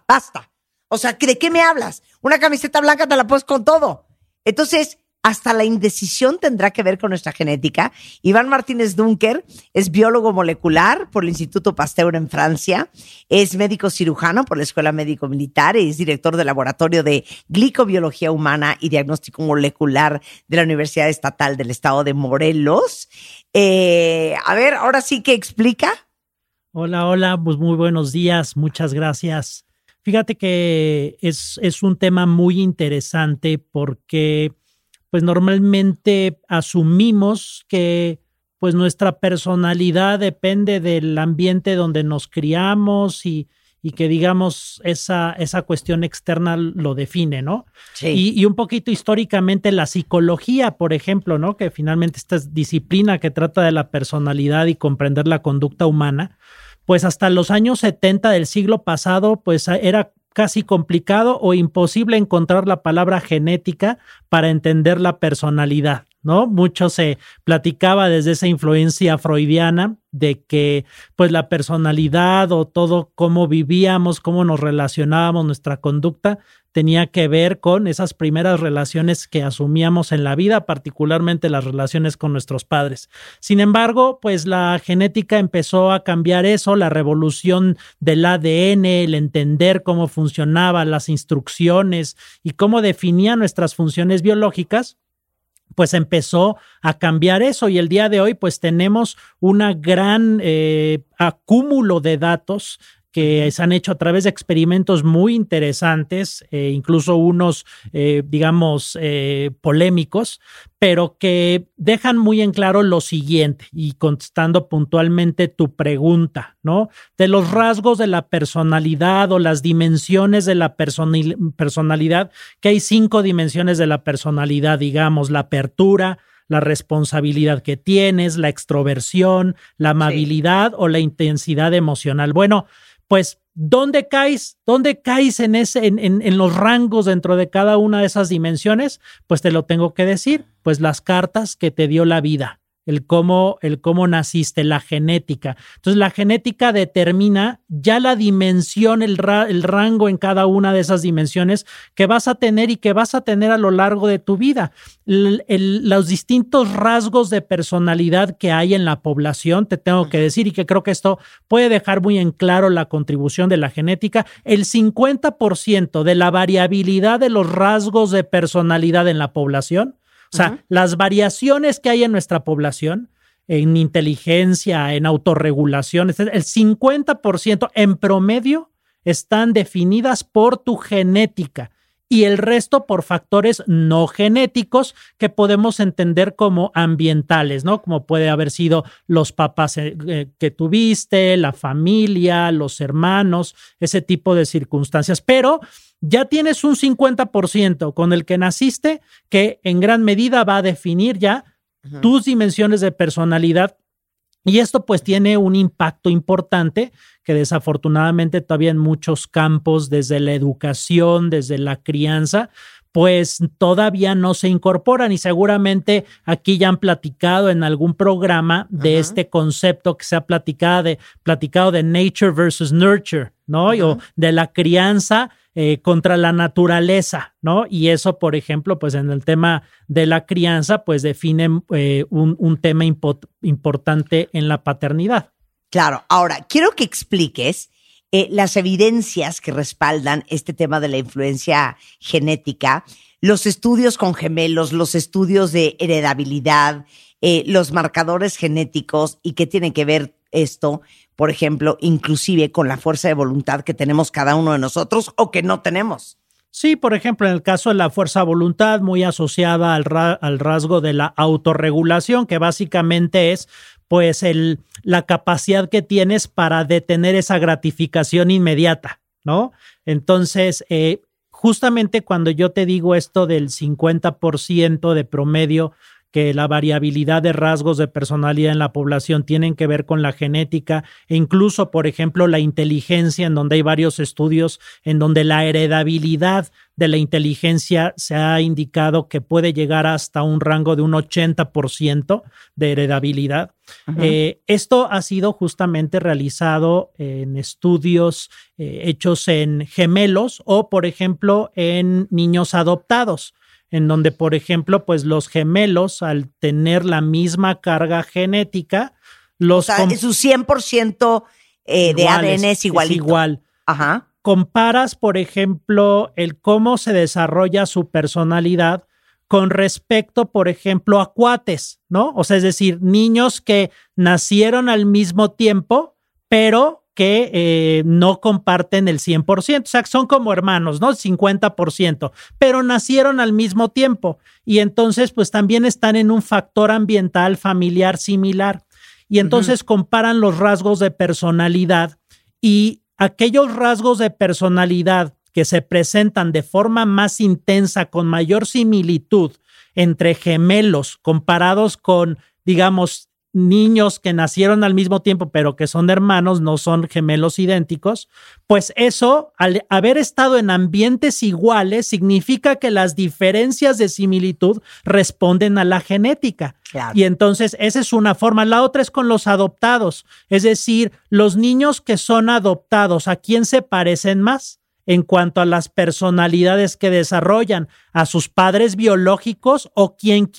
S3: O sea, ¿de qué me hablas? Una camiseta blanca te la pones con todo. Entonces, hasta la indecisión tendrá que ver con nuestra genética. Iván Martínez Dunker es biólogo molecular por el Instituto Pasteur en Francia, es médico cirujano por la Escuela Médico Militar, es director del Laboratorio de Glicobiología Humana y Diagnóstico Molecular de la Universidad Estatal del Estado de Morelos. A ver, ahora sí que explica.
S9: Hola, pues muy buenos días, muchas gracias. Fíjate que es un tema muy interesante porque pues normalmente asumimos que pues nuestra personalidad depende del ambiente donde nos criamos y que digamos esa cuestión externa lo define, ¿no? Sí. Y un poquito históricamente la psicología, por ejemplo, ¿no? Que finalmente esta disciplina que trata de la personalidad y comprender la conducta humana, pues hasta los años 70 del siglo pasado pues era casi complicado o imposible encontrar la palabra genética para entender la personalidad, ¿no? Mucho se platicaba desde esa influencia freudiana de que pues la personalidad o todo cómo vivíamos, cómo nos relacionábamos, nuestra conducta tenía que ver con esas primeras relaciones que asumíamos en la vida, particularmente las relaciones con nuestros padres. Sin embargo, pues la genética empezó a cambiar eso, la revolución del ADN, el entender cómo funcionaban las instrucciones y cómo definía nuestras funciones biológicas, pues empezó a cambiar eso y el día de hoy pues tenemos una gran acúmulo de datos que se han hecho a través de experimentos muy interesantes, incluso unos, polémicos, pero que dejan muy en claro lo siguiente, y contestando puntualmente tu pregunta, ¿no? De los rasgos de la personalidad o las dimensiones de la personalidad, que hay 5 dimensiones de la personalidad, digamos, la apertura, la responsabilidad que tienes, la extroversión, la amabilidad o la intensidad emocional. Bueno, pues, ¿dónde caes en los rangos dentro de cada una de esas dimensiones? Pues te lo tengo que decir, pues las cartas que te dio la vida. el cómo naciste, la genética. Entonces, la genética determina ya la dimensión, el rango en cada una de esas dimensiones que vas a tener y que vas a tener a lo largo de tu vida. Los distintos rasgos de personalidad que hay en la población, te tengo que decir, y que creo que esto puede dejar muy en claro la contribución de la genética, el 50% de la variabilidad de los rasgos de personalidad en la población, o sea, las variaciones que hay en nuestra población, en inteligencia, en autorregulación, el 50% en promedio están definidas por tu genética y el resto por factores no genéticos que podemos entender como ambientales, ¿no? Como puede haber sido los papás que tuviste, la familia, los hermanos, ese tipo de circunstancias. Pero ya tienes un 50% con el que naciste que en gran medida va a definir ya tus dimensiones de personalidad. Y esto pues tiene un impacto importante que desafortunadamente todavía en muchos campos, desde la educación, desde la crianza, pues todavía no se incorporan, y seguramente aquí ya han platicado en algún programa de este concepto que se ha platicado de nature versus nurture, ¿no? O de la crianza contra la naturaleza, ¿no? Y eso, por ejemplo, pues en el tema de la crianza, pues define un tema importante en la paternidad.
S3: Claro. Ahora, quiero que expliques las evidencias que respaldan este tema de la influencia genética, los estudios con gemelos, los estudios de heredabilidad, los marcadores genéticos, y qué tiene que ver esto, por ejemplo, inclusive con la fuerza de voluntad que tenemos cada uno de nosotros o que no tenemos.
S9: Sí, por ejemplo, en el caso de la fuerza de voluntad, muy asociada al rasgo de la autorregulación, que básicamente es pues la capacidad que tienes para detener esa gratificación inmediata, ¿no? Entonces, justamente cuando yo te digo esto del 50% de promedio, que la variabilidad de rasgos de personalidad en la población tienen que ver con la genética e incluso, por ejemplo, la inteligencia, en donde hay varios estudios en donde la heredabilidad de la inteligencia se ha indicado que puede llegar hasta un rango de un 80% de heredabilidad. Esto ha sido justamente realizado en estudios hechos en gemelos o, por ejemplo, en niños adoptados, en donde, por ejemplo, pues los gemelos, al tener la misma carga genética,
S3: o sea, su 100% de ADN es igualito.
S9: Es igual.
S3: Ajá.
S9: Comparas, por ejemplo, el cómo se desarrolla su personalidad con respecto, por ejemplo, a cuates, ¿no? O sea, es decir, niños que nacieron al mismo tiempo, pero que no comparten el 100%, o sea, que son como hermanos, ¿no? 50%, pero nacieron al mismo tiempo y entonces pues también están en un factor ambiental familiar similar y entonces comparan los rasgos de personalidad y aquellos rasgos de personalidad que se presentan de forma más intensa, con mayor similitud entre gemelos comparados con, digamos, niños que nacieron al mismo tiempo, pero que son hermanos, no son gemelos idénticos, pues eso, al haber estado en ambientes iguales, significa que las diferencias de similitud responden a la genética. Claro. Y entonces esa es una forma. La otra es con los adoptados, es decir, los niños que son adoptados, ¿a quién se parecen más? En cuanto a las personalidades que desarrollan, a sus padres biológicos o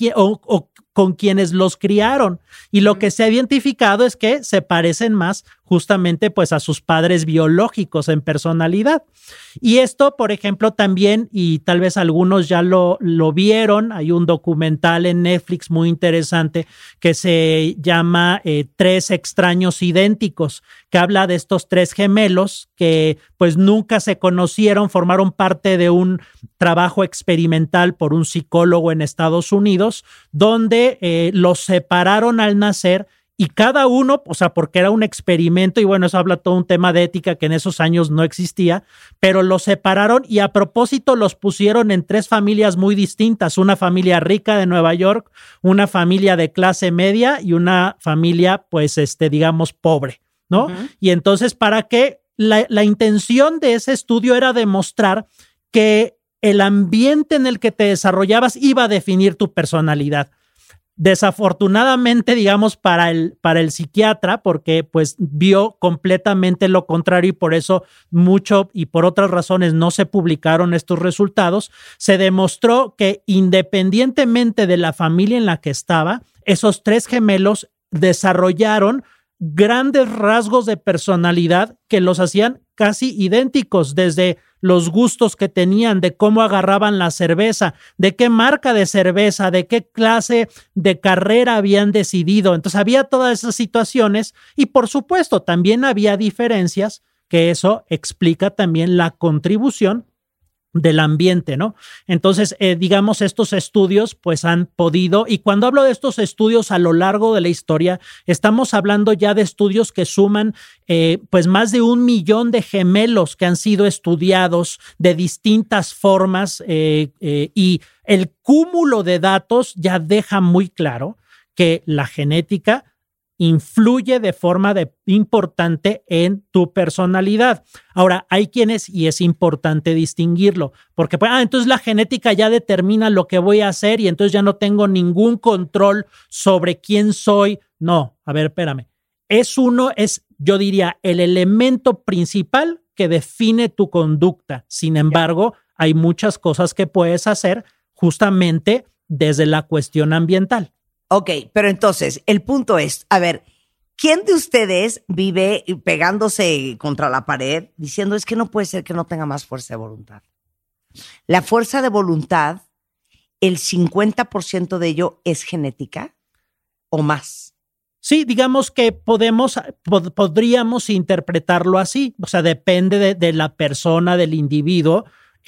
S9: con quienes los criaron. Y lo que se ha identificado es que se parecen más justamente pues a sus padres biológicos en personalidad. Y esto, por ejemplo, también, y tal vez algunos ya lo vieron, hay un documental en Netflix muy interesante que se llama Tres extraños idénticos, que habla de estos tres gemelos que pues nunca se conocieron, formaron parte de un trabajo experimental por un psicólogo en Estados Unidos, donde los separaron al nacer y cada uno, o sea, porque era un experimento y bueno, eso habla todo un tema de ética que en esos años no existía, pero los separaron y a propósito los pusieron en tres familias muy distintas, una familia rica de Nueva York, una familia de clase media y una familia, pues, digamos, pobre, ¿no? Y entonces, ¿para qué? La intención de ese estudio era demostrar que el ambiente en el que te desarrollabas iba a definir tu personalidad. Desafortunadamente, digamos, para el psiquiatra, porque pues vio completamente lo contrario y por eso mucho y por otras razones no se publicaron estos resultados, se demostró que independientemente de la familia en la que estaba, esos 3 gemelos desarrollaron grandes rasgos de personalidad que los hacían casi idénticos, desde los gustos que tenían, de cómo agarraban la cerveza, de qué marca de cerveza, de qué clase de carrera habían decidido. Entonces había todas esas situaciones y por supuesto también había diferencias, que eso explica también la contribución del ambiente, ¿no? Entonces, digamos, estos estudios pues han podido, y cuando hablo de estos estudios a lo largo de la historia, estamos hablando ya de estudios que suman pues más de 1 millón de gemelos que han sido estudiados de distintas formas y el cúmulo de datos ya deja muy claro que la genética influye de forma importante en tu personalidad. Ahora, hay quienes, y es importante distinguirlo, porque entonces la genética ya determina lo que voy a hacer y entonces ya no tengo ningún control sobre quién soy. No, a ver, espérame. Yo diría, el elemento principal que define tu conducta. Sin embargo, hay muchas cosas que puedes hacer justamente desde la cuestión ambiental.
S3: Ok, pero entonces, el punto es, a ver, ¿quién de ustedes vive pegándose contra la pared diciendo es que no puede ser que no tenga más fuerza de voluntad? La fuerza de voluntad, el 50% de ello es genética o más.
S9: Sí, digamos que podríamos interpretarlo así. O sea, depende de la persona, del individuo.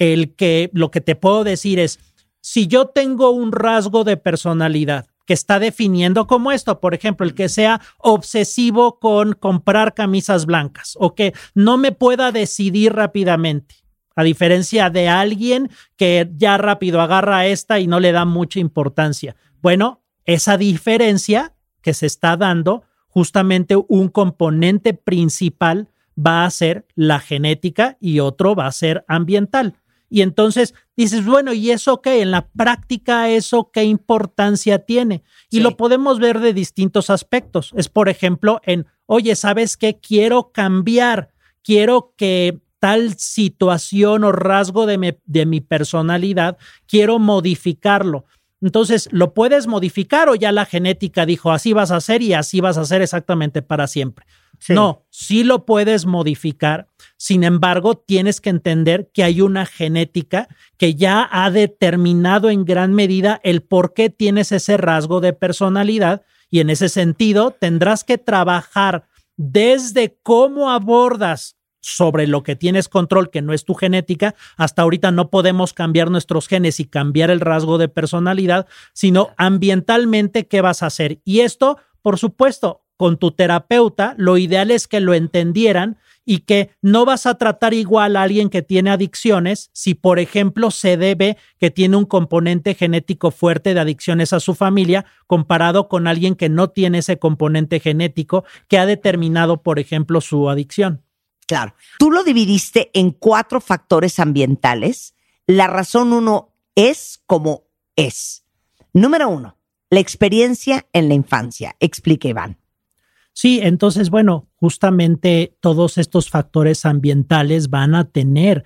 S9: Lo que te puedo decir es, si yo tengo un rasgo de personalidad que está definiendo como esto, por ejemplo, el que sea obsesivo con comprar camisas blancas o que no me pueda decidir rápidamente, a diferencia de alguien que ya rápido agarra esta y no le da mucha importancia. Bueno, esa diferencia que se está dando, justamente un componente principal va a ser la genética y otro va a ser ambiental. Y entonces dices, bueno, ¿y eso qué? En la práctica, ¿eso qué importancia tiene? Y lo podemos ver de distintos aspectos. Es, por ejemplo, oye, ¿sabes qué? Quiero cambiar, quiero que tal situación o rasgo de mi personalidad, quiero modificarlo. Entonces, ¿lo puedes modificar o ya la genética dijo, así vas a hacer y así vas a hacer exactamente para siempre? Sí. No, sí lo puedes modificar. Sin embargo, tienes que entender que hay una genética que ya ha determinado en gran medida el por qué tienes ese rasgo de personalidad y en ese sentido tendrás que trabajar desde cómo abordas sobre lo que tienes control, que no es tu genética. Hasta ahorita no podemos cambiar nuestros genes y cambiar el rasgo de personalidad, sino ambientalmente, ¿qué vas a hacer? Y esto, por supuesto, con tu terapeuta, lo ideal es que lo entendieran y que no vas a tratar igual a alguien que tiene adicciones si, por ejemplo, se debe que tiene un componente genético fuerte de adicciones a su familia comparado con alguien que no tiene ese componente genético que ha determinado, por ejemplo, su adicción.
S3: Claro. Tú lo dividiste en 4 factores ambientales. La razón 1 es como es. Número 1, la experiencia en la infancia. Explica, Iván.
S9: Sí, entonces, bueno, justamente todos estos factores ambientales van a tener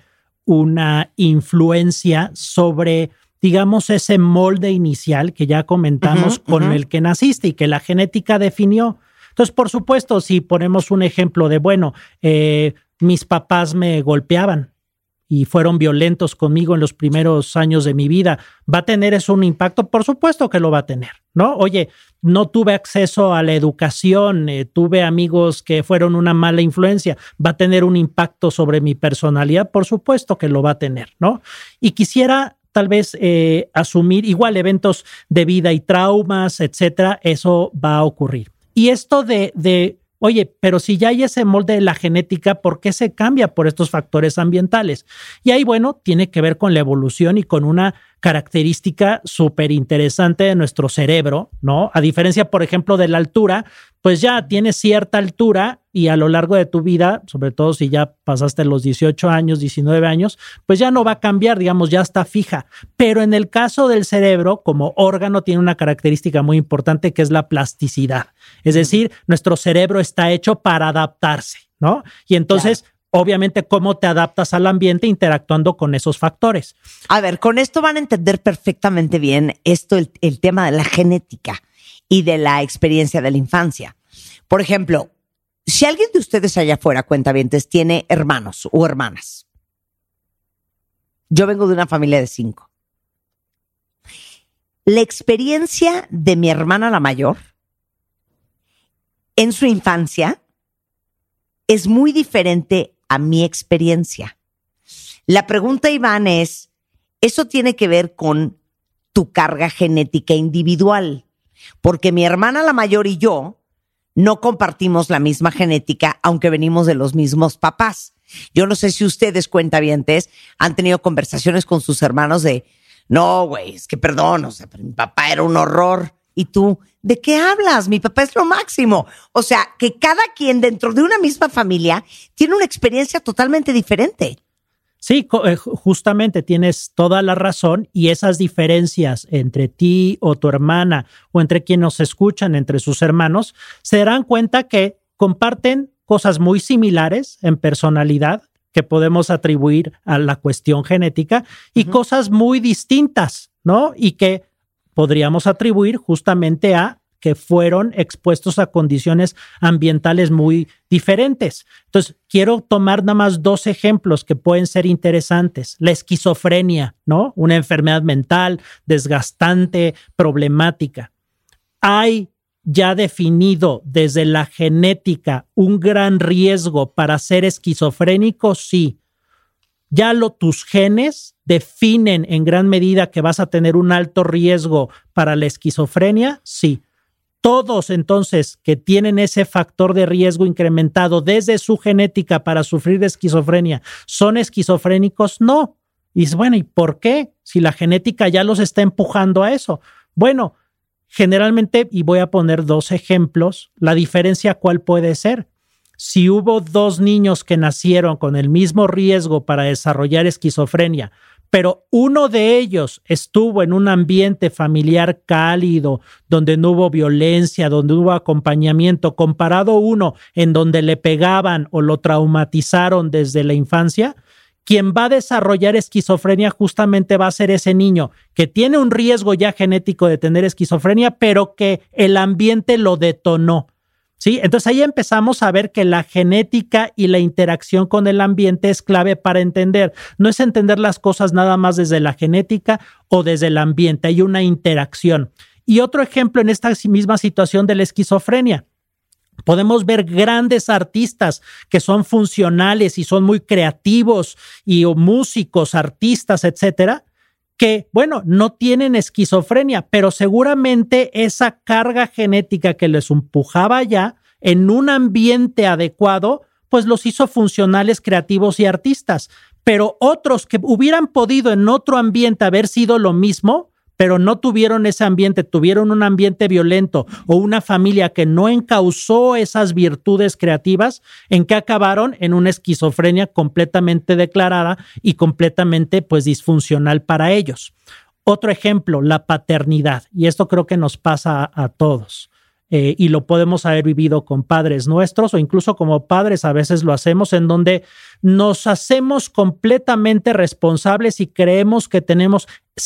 S9: una influencia sobre, digamos, ese molde inicial que ya comentamos con el que naciste y que la genética definió. Entonces, por supuesto, si ponemos un ejemplo de, bueno, mis papás me golpeaban y fueron violentos conmigo en los primeros años de mi vida, ¿va a tener eso un impacto? Por supuesto que lo va a tener, ¿no? Oye, no tuve acceso a la educación, tuve amigos que fueron una mala influencia, ¿va a tener un impacto sobre mi personalidad? Por supuesto que lo va a tener, ¿no? Y quisiera tal vez asumir igual eventos de vida y traumas, etcétera, eso va a ocurrir. Y esto oye, pero si ya hay ese molde de la genética, ¿por qué se cambia por estos factores ambientales? Y ahí, bueno, tiene que ver con la evolución y con una característica súper interesante de nuestro cerebro, ¿no? A diferencia, por ejemplo, de la altura, pues ya tienes cierta altura y a lo largo de tu vida, sobre todo si ya pasaste los 18 años, 19 años, pues ya no va a cambiar, digamos, ya está fija. Pero en el caso del cerebro, como órgano, tiene una característica muy importante que es la plasticidad. Es decir, nuestro cerebro está hecho para adaptarse, ¿no? Y entonces, obviamente, ¿cómo te adaptas al ambiente interactuando con esos factores?
S3: A ver, con esto van a entender perfectamente bien el tema de la genética y de la experiencia de la infancia. Por ejemplo, si alguien de ustedes allá afuera, cuentavientes, tiene hermanos o hermanas. Yo vengo de una familia de 5. La experiencia de mi hermana la mayor en su infancia es muy diferente a mi experiencia. La pregunta, Iván, es, ¿eso tiene que ver con tu carga genética individual? Porque mi hermana la mayor y yo no compartimos la misma genética, aunque venimos de los mismos papás. Yo no sé si ustedes, cuentavientes, han tenido conversaciones con sus hermanos de, no, güey, es que perdón, o sea, pero mi papá era un horror. Y tú, ¿de qué hablas? Mi papá es lo máximo. O sea, que cada quien dentro de una misma familia tiene una experiencia totalmente diferente.
S9: Sí, justamente tienes toda la razón, y esas diferencias entre ti o tu hermana o entre quienes nos escuchan, entre sus hermanos, se darán cuenta que comparten cosas muy similares en personalidad que podemos atribuir a la cuestión genética y cosas muy distintas, ¿no? Y que podríamos atribuir justamente a que fueron expuestos a condiciones ambientales muy diferentes. Entonces, quiero tomar nada más 2 ejemplos que pueden ser interesantes. La esquizofrenia, ¿no? Una enfermedad mental desgastante, problemática. ¿Hay ya definido desde la genética un gran riesgo para ser esquizofrénico? Sí. ¿Ya tus genes definen en gran medida que vas a tener un alto riesgo para la esquizofrenia? Sí. Todos, entonces, que tienen ese factor de riesgo incrementado desde su genética para sufrir de esquizofrenia, ¿son esquizofrénicos? No. Y dices, bueno, ¿y por qué? Si la genética ya los está empujando a eso. Bueno, generalmente, y voy a poner 2 ejemplos, la diferencia, ¿cuál puede ser? Si hubo 2 niños que nacieron con el mismo riesgo para desarrollar esquizofrenia, pero uno de ellos estuvo en un ambiente familiar cálido, donde no hubo violencia, donde hubo acompañamiento, comparado uno en donde le pegaban o lo traumatizaron desde la infancia, quien va a desarrollar esquizofrenia justamente va a ser ese niño que tiene un riesgo ya genético de tener esquizofrenia, pero que el ambiente lo detonó. ¿Sí? Entonces ahí empezamos a ver que la genética y la interacción con el ambiente es clave para entender. No es entender las cosas nada más desde la genética o desde el ambiente, hay una interacción. Y otro ejemplo en esta misma situación de la esquizofrenia. Podemos ver grandes artistas que son funcionales y son muy creativos, y músicos, artistas, etcétera, que, bueno, no tienen esquizofrenia, pero seguramente esa carga genética que les empujaba ya en un ambiente adecuado, pues los hizo funcionales, creativos y artistas. Pero otros que hubieran podido en otro ambiente haber sido lo mismo, pero no tuvieron ese ambiente, tuvieron un ambiente violento o una familia que no encauzó esas virtudes creativas, ¿en qué acabaron? En una esquizofrenia completamente declarada y completamente, pues, disfuncional para ellos. Otro ejemplo, la paternidad, y esto creo que nos pasa a todos. Y lo podemos haber vivido con padres nuestros, o incluso como padres a veces lo hacemos, en donde nos hacemos completamente responsables y creemos que tenemos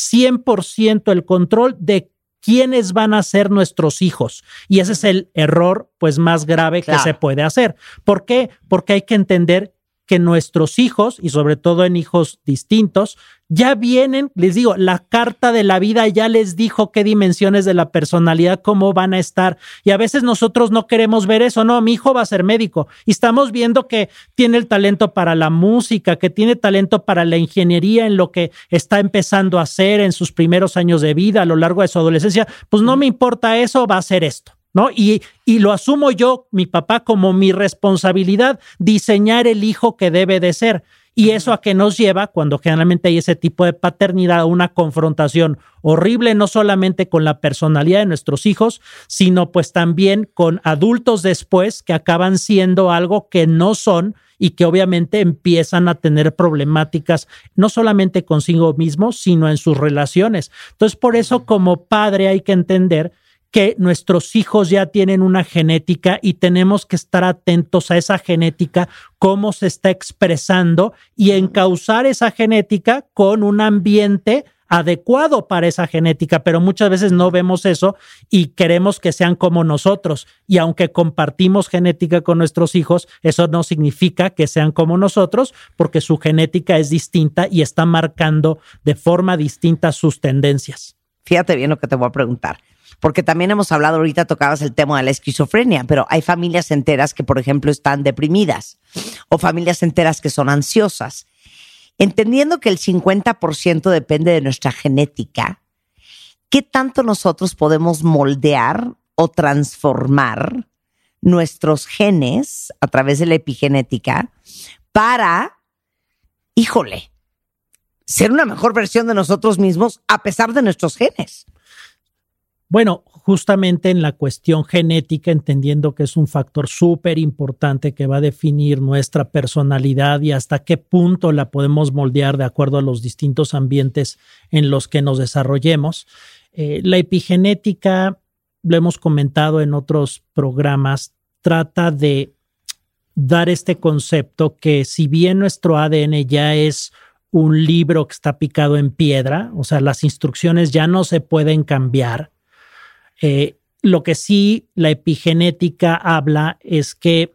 S9: 100% el control de quiénes van a ser nuestros hijos. Y ese es el error, pues, más grave que se puede hacer. ¿Por qué? Porque hay que entender que nuestros hijos, y sobre todo en hijos distintos, ya vienen, les digo, la carta de la vida ya les dijo qué dimensiones de la personalidad, cómo van a estar. Y a veces nosotros no queremos ver eso. No, mi hijo va a ser médico. Y estamos viendo que tiene el talento para la música, que tiene talento para la ingeniería en lo que está empezando a hacer en sus primeros años de vida, a lo largo de su adolescencia. Pues no me importa eso, va a hacer esto, ¿no? Y lo asumo yo, mi papá, como mi responsabilidad, diseñar el hijo que debe de ser. ¿Y eso a qué nos lleva cuando generalmente hay ese tipo de paternidad, a una confrontación horrible, no solamente con la personalidad de nuestros hijos, sino pues también con adultos después que acaban siendo algo que no son y que obviamente empiezan a tener problemáticas no solamente consigo mismos, sino en sus relaciones? Entonces, por eso como padre hay que entender que nuestros hijos ya tienen una genética y tenemos que estar atentos a esa genética, cómo se está expresando y encauzar esa genética con un ambiente adecuado para esa genética, pero muchas veces no vemos eso y queremos que sean como nosotros. Y aunque compartimos genética con nuestros hijos, eso no significa que sean como nosotros, porque su genética es distinta y está marcando de forma distinta sus tendencias.
S3: Fíjate bien lo que te voy a preguntar, porque también hemos hablado, ahorita tocabas el tema de la esquizofrenia, pero hay familias enteras que, por ejemplo, están deprimidas o familias enteras que son ansiosas. Entendiendo que el 50% depende de nuestra genética, ¿qué tanto nosotros podemos moldear o transformar nuestros genes a través de la epigenética para, híjole, ser una mejor versión de nosotros mismos a pesar de nuestros genes?
S9: Bueno, justamente en la cuestión genética, entendiendo que es un factor súper importante que va a definir nuestra personalidad y hasta qué punto la podemos moldear de acuerdo a los distintos ambientes en los que nos desarrollemos. La epigenética, lo hemos comentado en otros programas, trata de dar este concepto que si bien nuestro ADN ya es un libro que está picado en piedra, o sea, las instrucciones ya no se pueden cambiar. Lo que sí la epigenética habla es que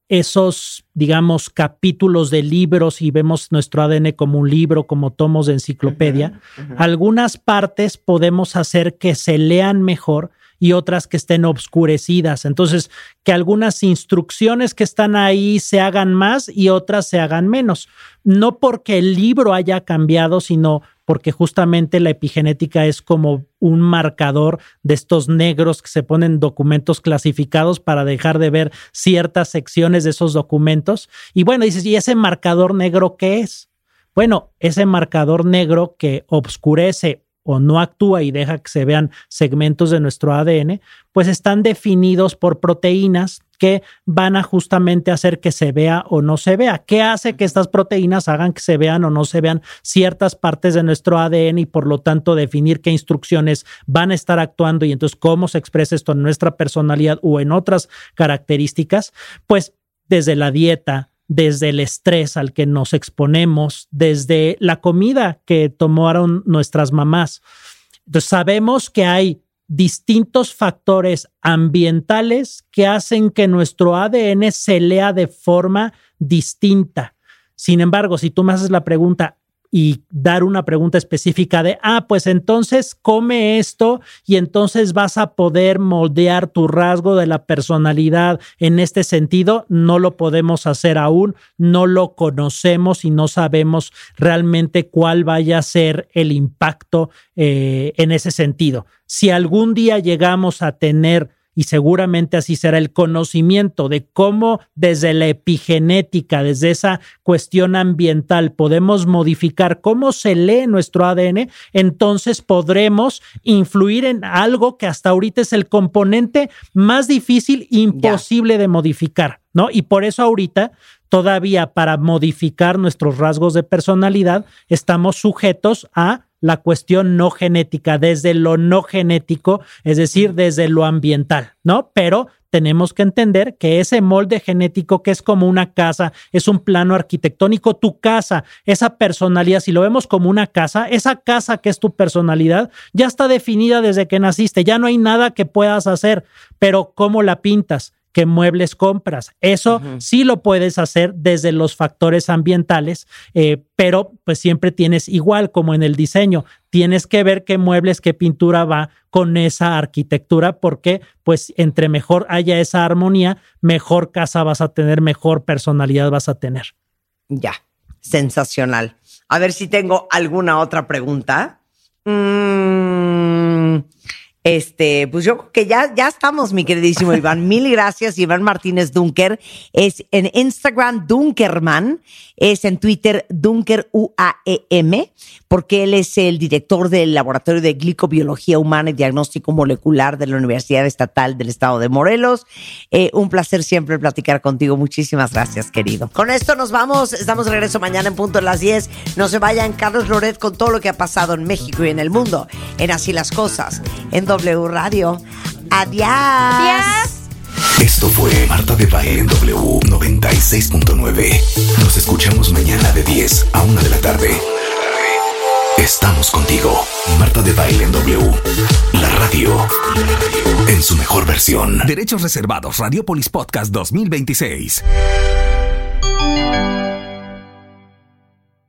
S9: esos, digamos, capítulos de libros, y vemos nuestro ADN como un libro, como tomos de enciclopedia, algunas partes podemos hacer que se lean mejor y otras que estén obscurecidas. Entonces, que algunas instrucciones que están ahí se hagan más y otras se hagan menos. No porque el libro haya cambiado, sino porque justamente la epigenética es como un marcador de estos negros que se ponen en documentos clasificados para dejar de ver ciertas secciones de esos documentos. Y bueno, dices, ¿y ese marcador negro qué es? Bueno, ese marcador negro que obscurece o no actúa y deja que se vean segmentos de nuestro ADN, pues están definidos por proteínas que van a justamente hacer que se vea o no se vea. ¿Qué hace que estas proteínas hagan que se vean o no se vean ciertas partes de nuestro ADN y por lo tanto definir qué instrucciones van a estar actuando y entonces cómo se expresa esto en nuestra personalidad o en otras características? Pues desde la dieta, desde el estrés al que nos exponemos, desde la comida que tomaron nuestras mamás. Entonces sabemos que hay distintos factores ambientales que hacen que nuestro ADN se lea de forma distinta. Sin embargo, si tú me haces la pregunta y dar una pregunta específica de, pues entonces come esto y entonces vas a poder moldear tu rasgo de la personalidad en este sentido, no lo podemos hacer aún, no lo conocemos y no sabemos realmente cuál vaya a ser el impacto en ese sentido. Si algún día llegamos a tener, y seguramente así será, el conocimiento de cómo desde la epigenética, desde esa cuestión ambiental, podemos modificar cómo se lee nuestro ADN, entonces podremos influir en algo que hasta ahorita es el componente más difícil, imposible de modificar, ¿no? Y por eso ahorita todavía para modificar nuestros rasgos de personalidad estamos sujetos a la cuestión no genética, desde lo no genético, es decir, desde lo ambiental, ¿no? Pero tenemos que entender que ese molde genético, que es como una casa, es un plano arquitectónico, tu casa, esa personalidad, si lo vemos como una casa, esa casa que es tu personalidad, ya está definida desde que naciste, ya no hay nada que puedas hacer, pero ¿cómo la pintas? ¿Qué muebles compras? Eso sí lo puedes hacer desde los factores ambientales, pero pues siempre tienes, igual como en el diseño, tienes que ver qué muebles, qué pintura va con esa arquitectura, porque pues entre mejor haya esa armonía, mejor casa vas a tener, mejor personalidad vas a tener.
S3: Ya, sensacional. A ver si tengo alguna otra pregunta. Pues yo creo que ya estamos, mi queridísimo Iván. Mil gracias, Iván Martínez Dunker. Es en Instagram Dunkerman, es en Twitter Dunker UAEM, porque él es el director del Laboratorio de Glicobiología Humana y Diagnóstico Molecular de la Universidad Estatal del Estado de Morelos. Un placer siempre platicar contigo. Muchísimas gracias, querido. Con esto nos vamos. Estamos de regreso mañana en punto de las 10. No se vayan, Carlos Loret con todo lo que ha pasado en México y en el mundo en Así las Cosas, en W Radio. Adiós.
S7: Adiós.
S1: Esto fue Marta de Baile en W 96.9. Nos escuchamos mañana de 10 a 1 de la tarde. Estamos contigo. Marta de Baile en W. La radio en su mejor versión.
S10: Derechos reservados. Radiopolis Podcast 2026.